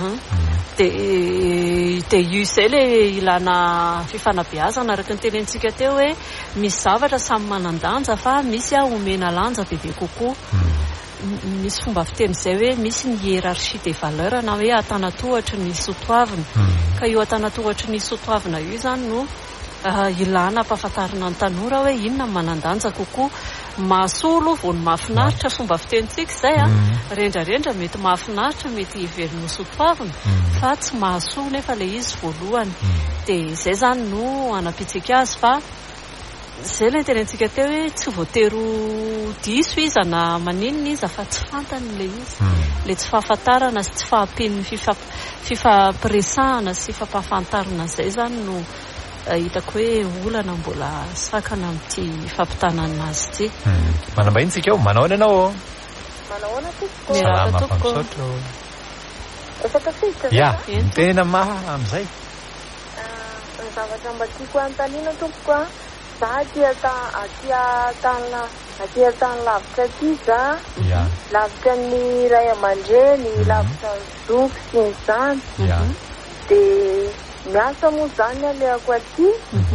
Dia dia io izay le ilana fifanabeazana araka ny tenentsika teo hoe misy zavatra samy manan-danja fa misy a omena lanja bebe kokoa. Misy fomba fiteny izay hoe misy ny hiérarchie des valeurs na hoe atanatohatry ny soatoavina. Ka io atanatohatry ny soatoavina io zany no ilana ampahafantarina ny tanora hoe inona manan-danja kokoa. Mahasolo vao ny mahafinaritra fomba fitenitsika izay a rendrarendra mety mahafinaritra mety hiveriny ho soatoavina fa tsy mahasoa nefa le izy voalohany. Dia izay zany no anapitsika azy fa izay le tenentsika teo hoe tsy voatery diso izy na maninona izy fa tsy fantany le izy le tsy fahafantarana sy tsy fahampian'ny fifampiresahana sy fampahafantarana izay zany no hitako hoe olana mbola sakana amin'ity fampitanana azy ity. Manambahiny tsika eo manao ianao? Manahoana tompoko? Salama fampisotro. Efaka fitra ya tena maha amin'izay. Ny zavatra mba tiako anontaniana tompoko a za aty aty tany aty tany lavitra aty za lavitra ny ray aman-dreny lavitra ny zoky sy ny zany dia miasa moa zany aleako aty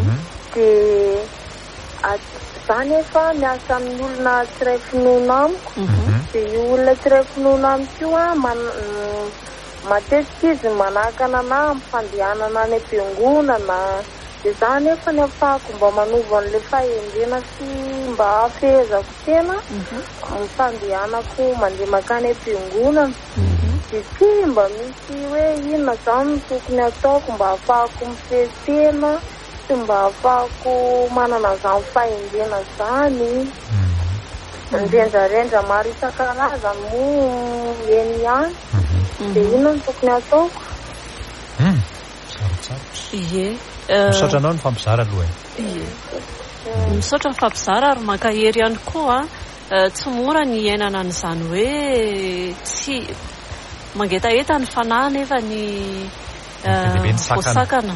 dia zany efa miasa amin'ny olona tsiray finoana amiko dia io olona tsiray finoana amiko io a matetika izy manakana na ampifandehanana any am-piangonana dia za nefa ny afahako mba manova an'ilay fahendrena sy mba hafehezako tena mifandehanako mandeha makany am-piangonana. Dia ty mba misy hoe inona zany tokony ataoko mba hafahako mifehy-tena sy mba hafahako manana zany fahendrena zany. Rendrarendra maro isan-karazany moa eny ihany. Dia inona no tokony ataoko? Ie. Misaotra anao ny fampizara aloha e. Ie. Misaotra ny fampizara ary mankahery ihany koa tsy mora ny iainana an'izany hoe tsy mangetaeta ny fanahy nefa ny voasakana.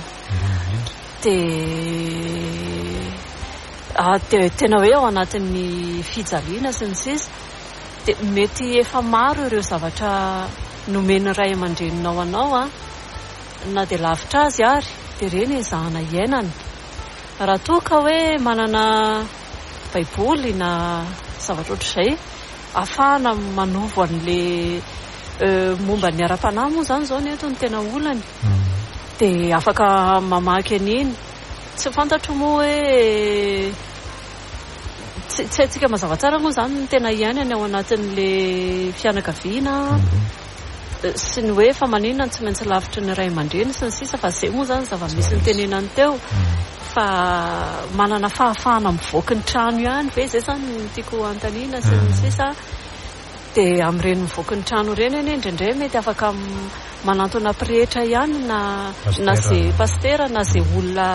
Dia tena hoe ao anatin'ny fijaliana sy ny sisa dia mety efa maro ireo zavatra nomeny ray aman-dreninao anao a na dia lavitra azy ary dia ireny ezahana iainana. Raha toa ka hoe manana baiboly na zavatra ohatr'izay ahafahana manovo an'ilay momba ny ara-panahy moa zany zao ny eto ny tena olany dia afaka mamaky an'iny. Tsy fantatro moa hoe tsy haitsika mazava tsara moa zany ny tena ihainany ao anatin'ilay fianakaviana sy ny hoe fa maninona tsy maintsy lavitra ny ray aman-dreny sy ny sisa fa izay moa zany zava-misy ny tenenany teo fa manana fahafahana mivoaky ny trano ihany ve izay zany ny tiako antaniana sy ny sisa. Dia amin'ireny mivoaky ny trano ireny eny indraindray mety afaka manantona pretra ihany na na izay pastera na izay olona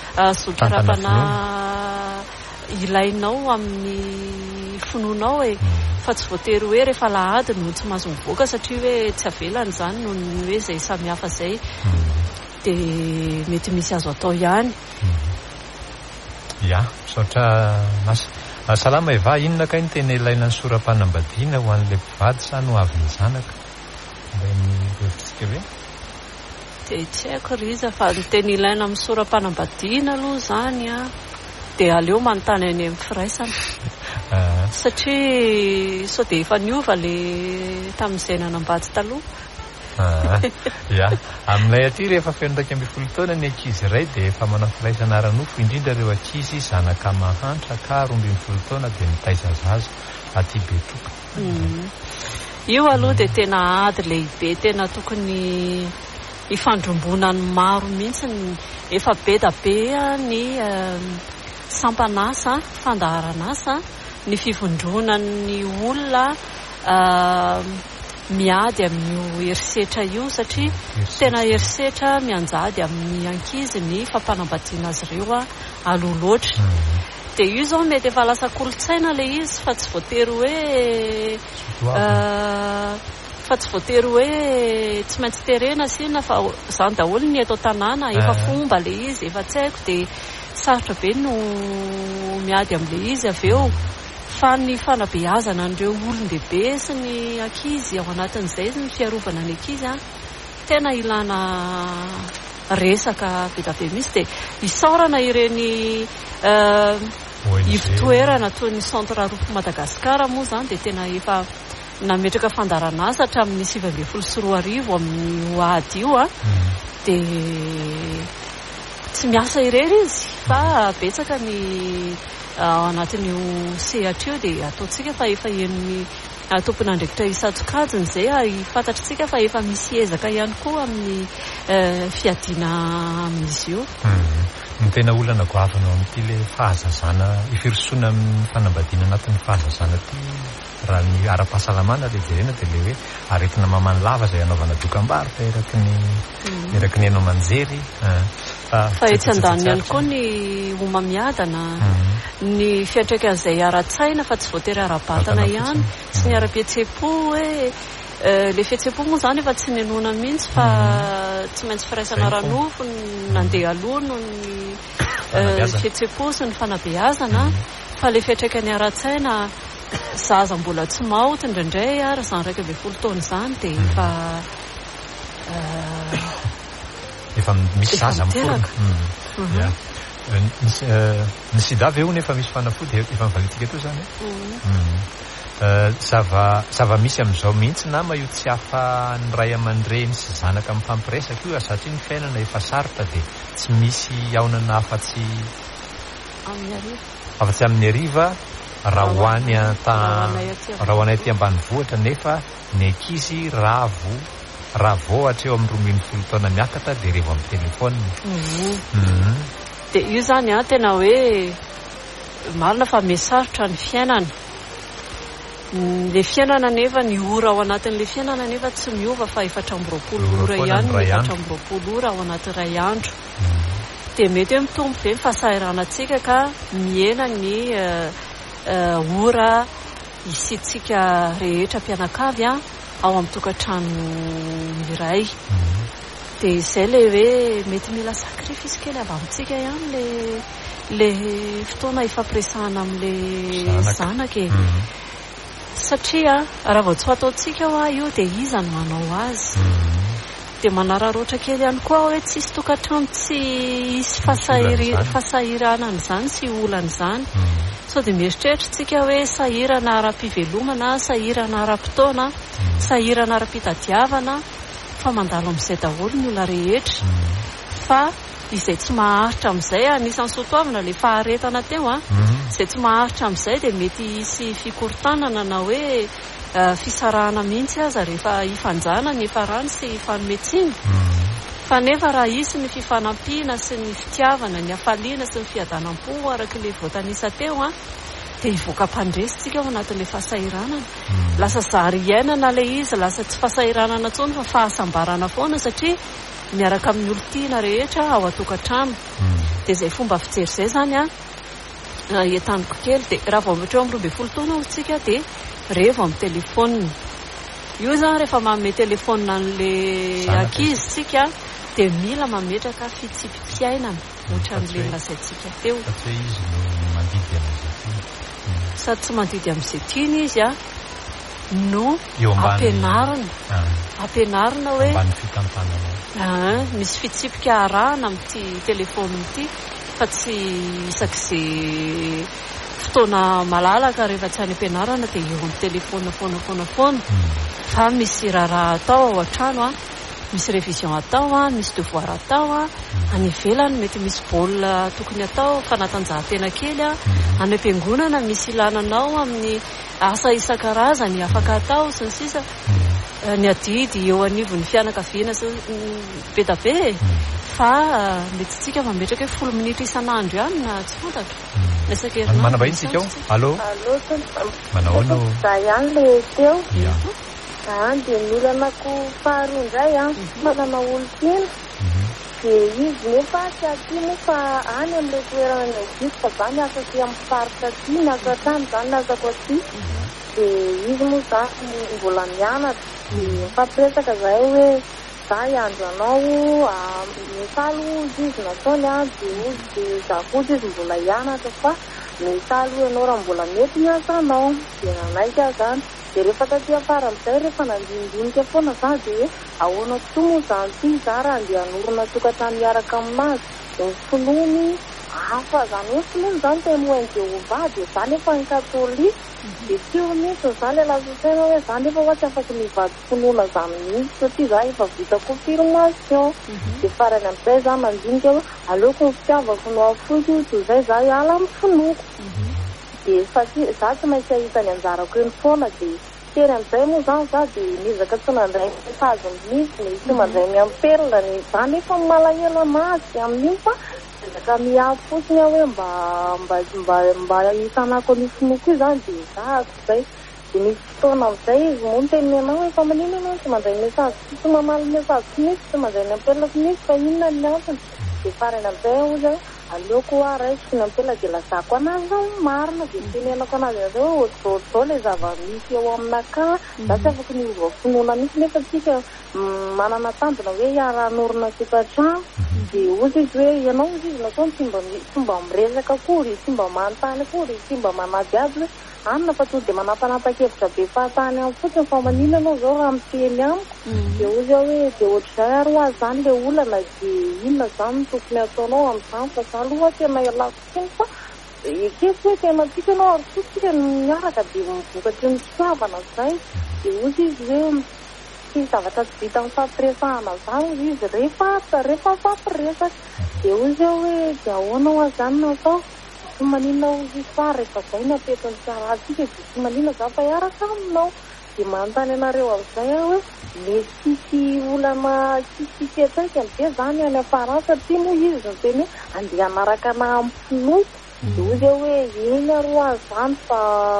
sotra-ra-panahy ilainao amin'ny finoanao e. Fa tsy voatery hoe rehefa lahady no tsy mahazo mivoaka satria hoe tsy avelany zany no hoe izay samihafa izay dia mety misy azo atao ihany. Ya misaotra masa. Salama Eva, inona kay ny tena ilaina ny soram-panambadiana ho an'ilay mpivady sa no avy ny zanaka? Mba ny hevitsika ve? Dia tsy haiko ry iza fa ny tena ilaina amin'ny soram-panambadiana aloha zany a dia aleo manontany any amin'ny firaisana satria sao dia efa niova le tamin'izay nanambady taloha. Ya aminay aty rehefa feno raika amby folo taona ny ankizy iray dia efa manao firaisana ara-nofo, indrindra ireo ankizy zanaka mahantra ka roa ambin'ny folo taona dia mitaiza zaza aty Betoka. Io aloha dia tena ady lehibe, tena tokony ifandrombonany maro mihitsy, efa be da be ny sampanasa, fandaharanasa, ny fivondronan'ny olona miady amin'io herisetra io satria tena herisetra mianjady amin'ny ankizy ny fampanambadiana azy ireo aloha loatra. Dia io zao mety efa lasa kolontsaina le izy fa tsy voatery hoe fa tsy voatery hoe tsy maintsy terena sina fa zany daholo ny eto tanàna efa fomba le izy efa tsy haiko dia sarotra be no miady amin'le izy avy eo. Fa ny fanabeazana an'ireo olon-dehibe sy ny ankizy ao anatin'izay ny fiarovana ny ankizy tena ilana resaka be da be misy. Dia isaorana ireny ivitoerana toy ny centre arofo Madagasikara moa zany dia tena efa nametraka fandaharanasa hatramin'ny sivy ambin'ny folo sy roa arivo amin'ny oady io a dia tsy miasa irery izy fa betsaka ny ao anatin'io sehatra io dia ataontsika fa efa enony tompon'andraikitra isan-tsokajiny izay fantatritsika fa efa misy ezaka ihany koa amin'ny fiadiana amin'izy io. Ny tena olana goavana amin'ity le fahazazana ifirisoana amin'ny fanambadiana anatin'ny fahazazana ity raha ny ara-pahasalamana le jerena dia le hoe aretina mamany lava izay anaovana dokam-barotra eraky ny eraky ny hainao manjery. Fa etsy an-daniny ihany koa ny homamiadana, ny fiantraikan'izay ara-tsaina fa tsy voatery ara-batana ihany sy ny ara-pihetsepo hoe le fihetsepo moa zany efa tsy nenona mihitsy fa tsy maintsy firaisana ara-nofo nandeha aloha no ny fihetsepo sy ny fanabeazana. Fa le fiantraikany ara-tsaina zaza mbola tsy mahoty indraindray ary zany raika ambin'ny folo taona izany dia efa efa misy zaza miforona. Ny sida ve hono efa misy fanafody efa mivalitika teo zany zava-misy amin'izao mihitsy nama io tsy hafa ny ray aman-dreny sy zanaka mifampiresaka io satria ny fiainana efa sarotra dia tsy misy aonana afa-tsy afa-tsy amin'ny hariva raha hoany raha hoanay aty ambanivohitra nefa ny ankizy raha vo raha vao hatreo amin'ny roa ambin'ny folo taona miakatra dia revo amin'ny telefona. Dia io zany a tena hoe marina fa mesarotra ny fiainana. Le fiainana nefa ny ora ao anatin'le fiainana nefa tsy miova fa efatra amby roapolo ora ihany ny efatra amby roapolo ora ao anaty ray andro. Dia mety hoe mitombo be ny fahasahiranantsika ka miena ny ora isitsika rehetra mpianakavy a ao amin'ny tokantrano iray. Dia izay le hoe mety mila sakrifisy kely avy amintsika ihany le le fotoana ifampiresahana amin'le zanaka e. Satria raha vao tsy ataontsika ho io dia iza no manao azy. Dia manararoatra kely ihany koa hoe tsisy tokantrano tsy hisy fahasahiranana izany sy olana izany. So dia mieritreritra hoe sahirana ara-pivelomana, sahirana ara-potoana, sahirana ara-pitadiavana fa mandalo amin'izay daholo ny olona rehetra. Fa izay tsy maharitra amin'izay anisan'ny soatoavana le faharetana teo a izay tsy maharitra amin'izay dia mety hisy fikorontanana na hoe fisarahana mihitsy aza rehefa hifanjana ny farany sy fanometsiny. Fa nefa raha isy ny fifanampiana sy ny fitiavana, ny hafaliana sy ny fiadanam-po araka le voatanisa teo a dia hivoaka mpandresitsika ao anatin'le fahasahiranana. Lasa zary iainana le izy, lasa tsy fahasahiranana intsony fa fahasambarana foana satria miaraka amin'ny olo-tiana rehetra ao atokantrano. Dia izay fomba fijery izay zany a entaniko kely dia raha vao mitreo amin'ny roa ambin'ny folo taona tsika dia revo amin'ny telefona. Io zany rehefa manome telefona an'le ankizy tsika dia mila mametraka fitsipim-piainana ohatran'le lazaintsika teo. Sady tsy mandidy amin'izay tiany izy a no ampianarina ampianarina hoe misy fitsipika arahana amin'ity telefona ity fa tsy isak'izay fotoana malalaka rehefa tsy any am-pianarana dia eo amin'ny telefona foana foana foana fa misy raharaha atao ao an-trano a misy révision atao a misy devoir atao a any ivelany mety misy baolina tokony atao fanatanjahantena kely a any am-piangonana misy ilananao amin'ny asa isan-karazany afaka atao sy ny sisa ny adidy eo anivon'ny fianakaviana sy be da be fa mety tsika mametraka hoe folo minitra isan'andro ihany na tsy fantatra Ano manavahiny tsika ao? Allô? Allô, Manao za ihany le teo. Ah, dia milanako faharoa indray a manana olo tena dia izy nefa tsy aty moa any amin'ilay toerana ny aziska za miasa sy amin'ny faritra aty miasa trano zany miasako aty dia izy moa zany mbola mianatra dia mifampiresaka zahay hoe za iandro anao misaly ozy izy nataony a dia ozy dia za koa izy mbola ianatra fa misaly ianao raha mbola mety miasa anao dia nanaika zany dia rehefa taty afara amin'izay rehefa nandinidinika foana za dia ahoana tokoa moa zany ty za raha andeha hanorona tokantrano miaraka aminazy dia ny finoany hafa zany hoe finoany zany témoin Jéhovah dia za nefa ny katolika dia tsy eo mihitsy za ilay lazasaina hoe za nefa hoa tsy afaka mivady finoana zany mihitsy satria za efa vita confirmation dia farany amin'izay za mandinika hoe aleoko ny fitiavako no afoky toy izay za hiala amin'ny finoako dia fa za tsy maintsy ahitany anjarako eny foana dia tery amin'izay moa zany za dia nizaka tsy nandray message mihitsy ny tsy mandray miamperina ny za nefa malahelo anazy amin'io fa ezaka miafy fotsiny aho hoe mba mba mba mba hitanako ny finoako io zany dia za zay dia misy fotoana amin'izay izy moa miteny anao hoe fa manino anao tsy mandray message tsy mamaly message mihitsy tsy mandray miamperina mihitsy fa inona ny antony dia farany amin'izay aho ozy aleoko a raisiko ny ampela dia lazako anazy zao marina dia tenenako anazy azao ohatr'izao ilay zava-misy eo aminaka za tsy afaka ny ova finoana mihitsy nefa tsika manana tanjona hoe hiara-norona tokantrano dia ozy izy hoe ianao ozy izy nataony tsy mba tsy mba miresaka akory tsy mba manontany akory tsy mba manady azy hoe anona fa to dia manapanapa-kevitra be fahatany amin'ny fotsiny fa manino anao zao raha miteny amiko dia ozy aho hoe dia ohatr'izay ary ho azy zany ilay olana dia inona zany no tokony ataonao amin'izany fa za aloha tena ialako tsiny fa ekeko hoe tena tsika anao ary totsika miaraka dia mivokatry ny fitiavana izay dia ozy izy hoe tsy zavatra tsy vita amin'ny fampiresahana zany ozy izy rehefa rehefa fampiresaka dia ozy aho hoe dia ahoana ho azy zany natao tsy maninona ozy fa rehefa izay no apetony fiarahantsika dia tsy maninona za fa hiaraka aminao dia manontany anareo amin'izay aho hoe mety tsisy olana tsisy fiantraika be zany any afara satria moa izy ny teny hoe andeha hanaraka ana amin'ny finoako dia ozy aho hoe eny aroa azy zany fa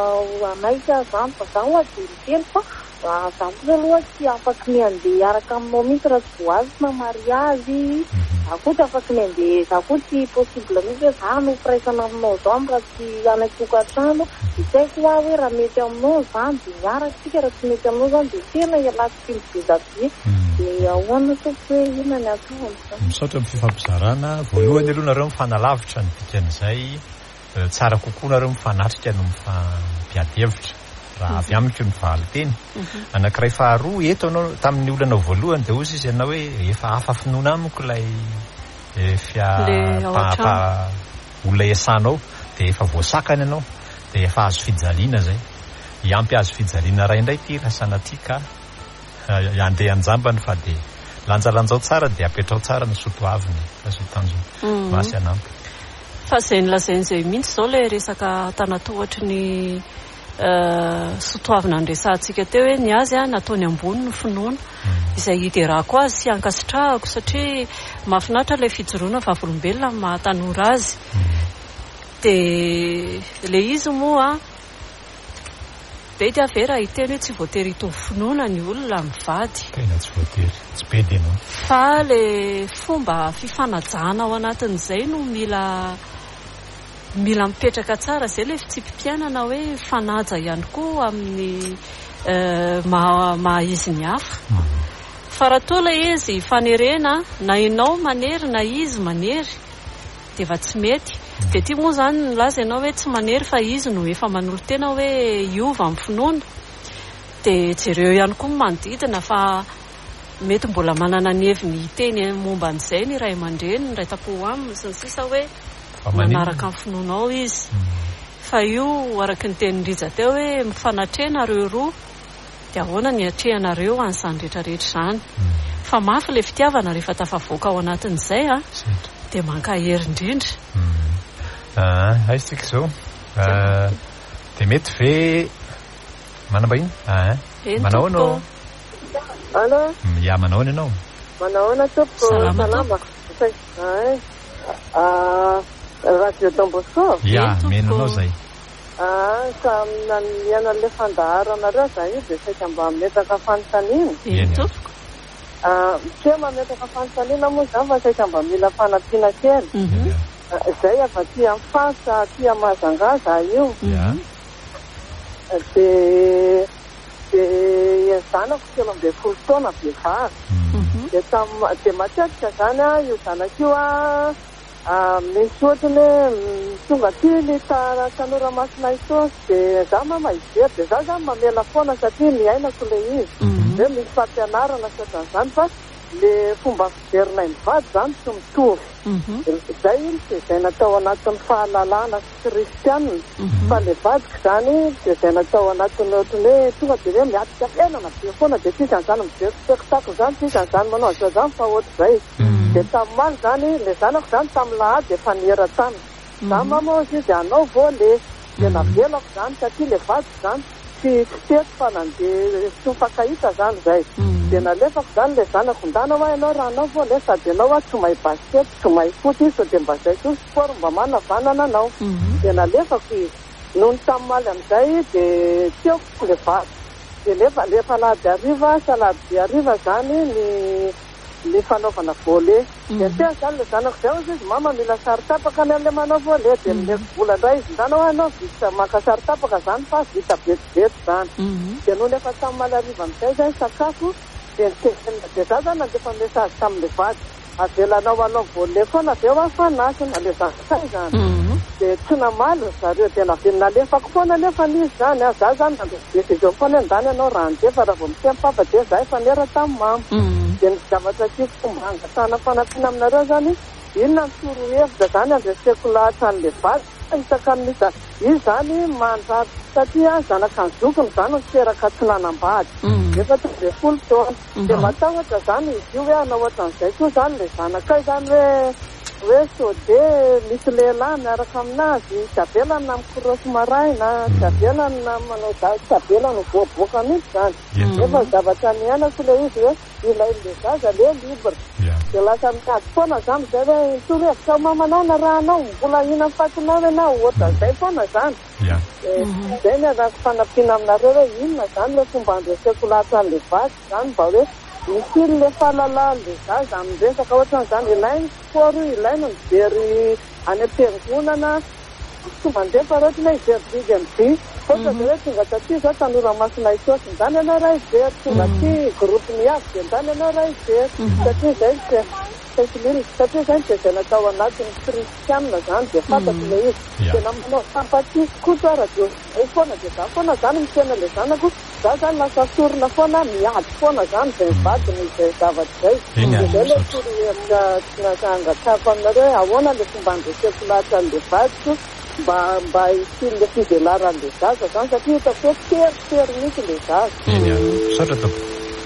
anaika zany fa za ho azy miteny fa za kosa aloha tsy afaka ny andeha hiaraka aminao mihitsy raha tsy voazy na mariazy za koa tsy afaka ny andeha za koa tsy possible mihitsy hoe za no firaisana aminao zao raha tsy anatokantrano dia tsy haiko hoa hoe raha mety aminao zany dia miaraka tsika raha tsy mety aminao zany dia tena ialako tsiny bezabe dia ahoana soko hoe inona ny atao misaotra amin'ny fifampizarana voalohany aloha nareo mifanalavitra ny dikan'izay tsara kokoa nareo mifanatrika no mifampiady hevitra raha avy amiko ny valy teny anankiray faharoa eto anao tamin'ny olana voalohany dia ozy izy ianao hoe efa hafa finoana amiko ilay fiapa olona iasanao dia efa voasakany ianao dia efa azo fijaliana zay iampy azo fijaliana ray indray ty rasana ty ka andeha anjambany fa dia lanjalanjao tsara dia apetrao tsara ny sotoaviny azotanjo masy anampy fa izay nylazain'izay mihitsy izao ilay resaka tanatohatry ny sotoavina andresantsika teo hoe ny azy a nataony ambony ny finoana izay hiderako azy sy ankasitrahako satria mahafinaritra ilay fijoroana vavolombelona ny mahatanora azy dia ilay izy moa be dia ve raha hiteny hoe tsy voatery hitovy finoana ny olona mivady tena tsy voatery tsy be dia nao fa ilay fomba fifanajana ao anatin'izay no mila mila mipetraka tsara zay ilay fitsipimpiainana hoe fanaja ihany koa amin'ny maha izy ny hafa fa raha toa ilay izy fanerena na ianao manery na izy manery dia efa tsy mety dia tia moa zany nilaza ianao hoe tsy manery fa izy no efa manolo tena hoe iova amin'ny finoana dia jereo ihany koa manodidina fa mety mbola manana ny heviny hiteny momba an'izay ny ray aman-dreny ny ray tampo aminy sy ny sisa hoe manaraka ny finoanao izy fa io araka ny tenin'Rija teo hoe mifanatrena reo roa dia ahoana ny atrehanareo an'izany rehetrarehetra zany fa mafy le fitiavana rehefa tafavoaka ao anatin'izay a dia mankahery indrindra aisika izao dia mety ve manambahiny manao anao alo ya manahoana ianao manahoana tompoko salama radio Don Bosco ya menonao zay ka miana le fandaharanareo zay io dia saika mba metaka fanontaniana tompoko tsy mametaka fanontaniana moa zany fa saika mba mila fanampiana kely zay afa tia mifasa tia mazangaza io dia dia zanako telo ambe folo taona vehivavy dia dia matetika zany a io zanako io a misy ohatrany hoe tonga ty ny tara tanora masina itosy dia za mama ijery dia za zany mamela foana satria miainako le izy hoe misy fampianarana satran'izany fa le fomba fijerina mivady zany tsy mitovy zay iny dia zay natao anatin'ny fahalalana sy kristianina fa le vadiko zany dia zay natao anatin'ny ohatrany hoe tonga dia hoe miatika fiainana be foana dia tsika n'izany mijery spectacle zany tsika n'izany manao aza zany fa ohatr'izay dia tamin'maly zany le zanako zany tamin'ny lahady efa nierantany za mama izy dia anao voale dia navelako zany satria le vadiko zany tsy teto fa nandeha tsy mifankahita zany zay dia nalefako zany le zanako ndana hoa ianao raha anao voale sady ianao a tsy mahay basket tsy mahay foot izy sao dia mba zay koa sport mba manavanana anao dia nalefako izy noho ny tamin'ny maly amin'izay dia tiako le vady dia lefa lefa lahady ariva salady be ariva zany ny ny fanaovana voale dia tia zany le zanako zay ozy izy mama mila sary tapaka ny an'le manao voale dia mileko vola ndray izy ndana hoa ianao vita maka sary tapaka zany fa vita betibety zany dia noho lefa tamin'ny maly ariva amin'izay zay sakafo dia dia za zany nandefa mesazy tamin'le vady avelanao anao voale foana avy eo afanasina le zanakay zany dia tsy namaly zareo dia navelona lefako foana nefa n'izy zany a za zany nandesidesizeo foana endany ianao raha andefa raha vao mitemy papa dia za efa nera tamin'ny mama dia ny zavatra tiako fomba angatana fanampiana aminareo zany inona mitoro hevitra zany andreseko lahatra an'le vady hitaka amin'izy izy zany manjary satria zanaka ny zokiny zany no tseraka tsy nanambady efa tsy be folo taona dia matahotra zany izy io hoe anao ohatran'izay koa zany le zanakay zany hoe hoe sode misy lehilahy miaraka aminazy tsy avelany na mikorosy maraina tsy avelany na manao tsy avelany voaboaka mihitsy zany efa zavatra mianako le izy hoe ilay le zaza le libre dia lasa mitady foana zany zay hoe torohevitra mamanao na raha anao mbola hina fatinao ianao ohatran'izay foana zany zay ny arako fanampiana aminareo hoe inona zany le fomba andreseko lahatra an'le vady zany mba hoe misy iny le fahalalana le zaza amin'ny resaka ohatran'izany ilainy sport ilainy mijery any am-piangonana tsy mandefa rehetra hoe ijery didy amin'ny vy ohatra dia hoe tonga taty zao tanora masina itosy ndany ianao raha ijery tonga ty groupe miavy dia ndany ianao raha ijery satria zay saikiliny satria zany dia zay natao anatin'ny kristianina zany dia fantatro le izy dia namanao sympatie koa radio zay foana dia za foana zany mitena le zanako za zany lasa sorona foana miady foana zany zay mivadiny izay zavatra zay dia zay le torohevitra angatahako aminareo hoe ahoana le fomba andreseko lahatra an'le vadiko mba mba hisiny le fivelaran'le zaza zany satria hitako hoe teritery mihitsy le zaza saotra tompo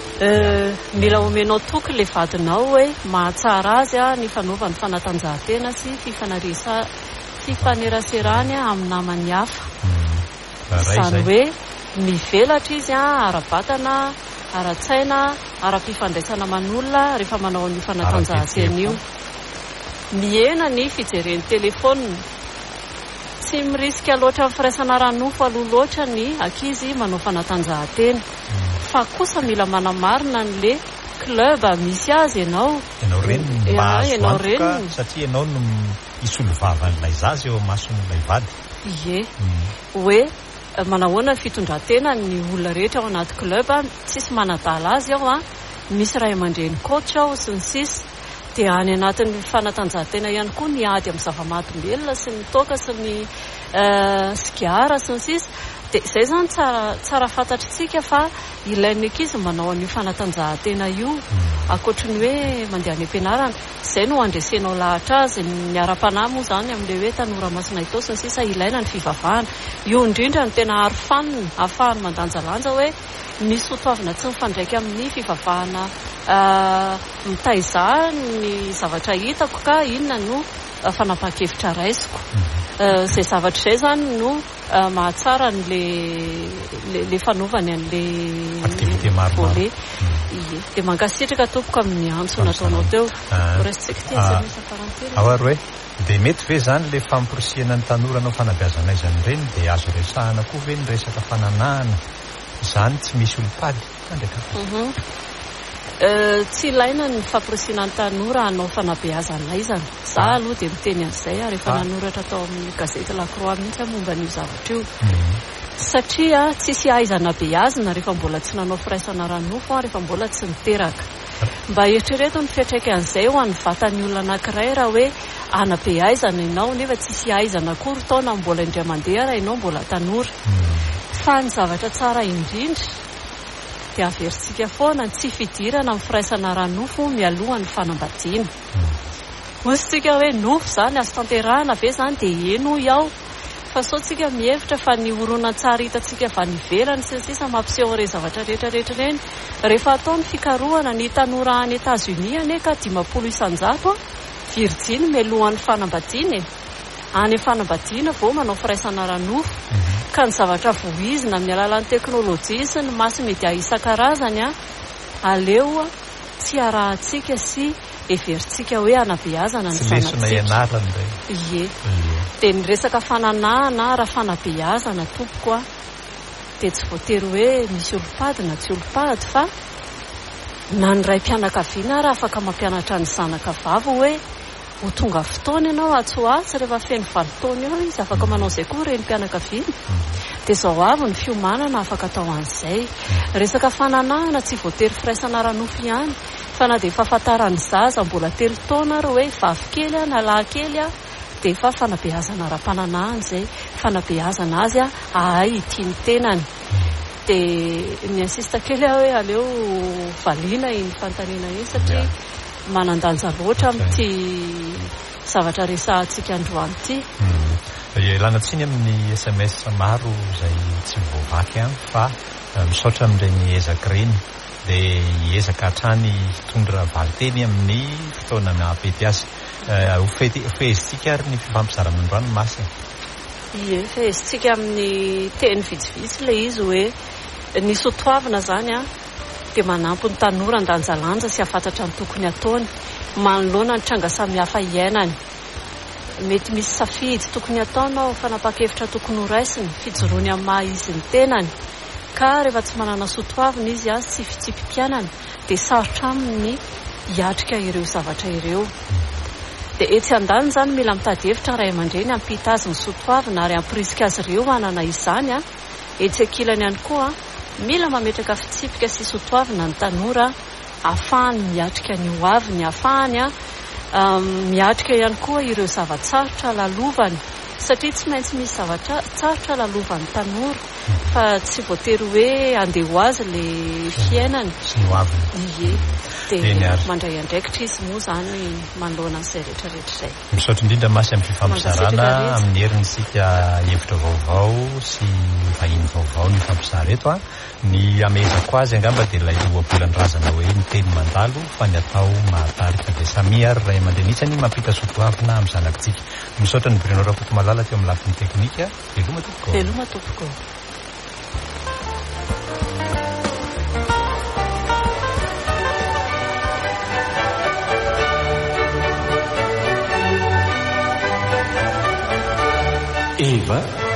mila omenao toky le vadinao hoe mahatsara azy a ny fanaovany fanatanjahantena sy fifanaresa fifaneraserany amin'ny namany hafa zany hoe mivelatra izy a ara-batana ara-tsaina ara-pifandraisana man'olona rehefa manao ny fanatanjahantena io mihena ny fijeren'ny telefônina tsy mirisika loatra amin'ny firaisana ranofo aloha loatra ny ankizy manao fanatanjahantena fa kosa mila manamarina n'le club misy azy ianao ianao reny ianao reny satria ianao no isolovavan'ilay zaza eo mason'ilay vady ie hoe manahoana fitondran-tena ny olona rehetra ao anaty club tsisy manadala azy ao a misy ray aman-dreny coach ao sy ny sisy dia any anatin'ny fanatanjahantena ihany koa ny ady amin'ny zava-mahadombelona sy ny toka sy ny sigara sy ny sisy dia izay izany tsara tsara fantatritsika fa ilain'ny ankizy manao an'io fanatanjahantena io ankoatra ny hoe mandeha any am-pianarana. Izay no andresenao lahatra azy ny ara-panahy moa izany amin'ilay hoe Tanora Masina itao sy ny sisa ilaina ny fivavahana. Io indrindra no tena arofanina ahafahany mandanjalanja hoe misy soatoavina tsy mifandraika amin'ny fivavahana mitaiza ny zavatra hitako ka inona no fanapahan-kevitra raisiko. Izay zavatra izay izany no mahatsara nle fanaovany an'le volet. Dia mankasitraka tompoko amin'ny antso nataonao teo. Resitsika ty asanisa parantely. Ahoary hoe dia mety ve izany le fampirisihana ny tanora anao fanabeazana izany ireny dia azo resahana koa ve ny resaka fananahana izany tsy misy olopady andraika. Tsy ilaina ny fampirisihana ny tanora hanao fanabeazana izany. Za aloha dia miteny an'izay a rehefa nanoratra tao amin'ny gazety La Croix mihitsy momba n'io zavatra io. Satria tsisy ahaizana beazina rehefa mbola tsy nanao firaisana ranofo rehefa mbola tsy niteraka. Mba eritrereto ny fiantraikan'izay ho an'ny vatan'ny olona anankiray raha hoe anabeaizana ianao nefa tsisy ahaizana akory taona mbola indray mandeha raha ianao mbola tanora. Fa ny zavatra tsara indrindra dia averintsika foana tsy fidirana amin'ny firaisana ranofo mialohan'ny fanambadiana. Osintsika hoe nofo izany azo tanterahana ve izany dia eno iaho. Fa sao tsika mihevitra fa ny horonan-tsara hitantsika avy any ivelany sy ny sisa mampiseho ireny zavatra rehetra rehetra ireny. Rehefa atao ny fikarohana ny tanora any Etazonia ane ka dimampolo isanjato Virginie mialohan'ny fanambadiana e. Any fanambadiana vao manao firaisana ranofo. Ka ny zavatra voizina amin'ny alalan'ny teknôlôjia sy ny mass media isan-karazany a aleo tsy arahantsika sy everitsika hoe anabeazana ny zanatsika. Ie. Dia ny resaka fananahana raha fanabeazana tompoko a dia tsy voatery hoe misy olopady na tsy olopady fa na ny ray mpianakaviana raha afaka mampianatra ny zanaka vavy hoe ho tonga fotoana ianao atsoatsy rehefa feno valo taona eo izy afaka manao izay koa reny mpianakaviana. Dia izao avy ny fiomanana afaka atao an'izay. Resaka fananahana tsy voatery firaisana ranofo ihany fa na dia fahafantaran'ny zaza mbola telo taona ry hoe vavy kely na lahy kely a dia efa fanabeazana ara-pananahana izay fanabeazana azy a ahay ity ny tenany. Dia ny ansista kely aho hoe aleo valiana iny fanontaniana iny satria manandanja loatra amin'ity zavatra resahantsika androany ity. Ilana tsiny amin'ny S M S maro izay tsy mivoavaky ihany fa misaotra amin'ireny ezaka ireny dia hiezaka hatrany tondra valiteny amin'ny fotoana mampety azy. Fehezintsika ary ny fifampizarana androany masina. Ie, fehezintsika amin'ny teny vitsivitsy ilay izy hoe ny soatoavina izany a dia manampy ny tanora andanjalanja sy hafantatra ny tokony ataony manoloana ny tranga samihafa iainany. Mety misy safidy tokony ataonao fanapahan-kevitra tokony ho raisiny fijoroany amin'ny maha izy ny tenany ka rehefa tsy manana soatoavina izy a sy fitsipim-piainana dia sarotra aminy hiatrika ireo zavatra ireo. Dia etsy an-dalana izany mila mitady hevitra ray aman-dreny hampita azy ny soatoavina ary hampirisika azy ireo manana izany a. Etsy ankilany ihany koa mila mametraka fitsipika sy soatoavina ny tanora ahafahany miatrika ny ho avy ny ahafahany a miatrika ihany koa ireo zavatsarotra lalovany satria tsy maintsy misy zavatra tsarotra lalovany tanora fa tsy voatery hoe andeha ho azy le fiainany. Ie. Dia mandray andraikitra izy moa izany manoloana an'izay rehetrarehetra izay. Misaotra indrindra masy amin'ny fifampizarana amin'ny herintsika hevitra vaovao sy vahiny vaovao ny fampizara eto a. Ny amezako azy angamba dia ilay lohabolany razana hoe ny teny mandalo fa ny atao mahatarika dia samy ary ray aman-dreny mihitsy mampita soatoavina amin'ny zanakitsika. Misaotra ny Bruno Rakoto Malala teo amin'ny lafiny teknika. Veloma tompoko. Veloma tompoko. Eva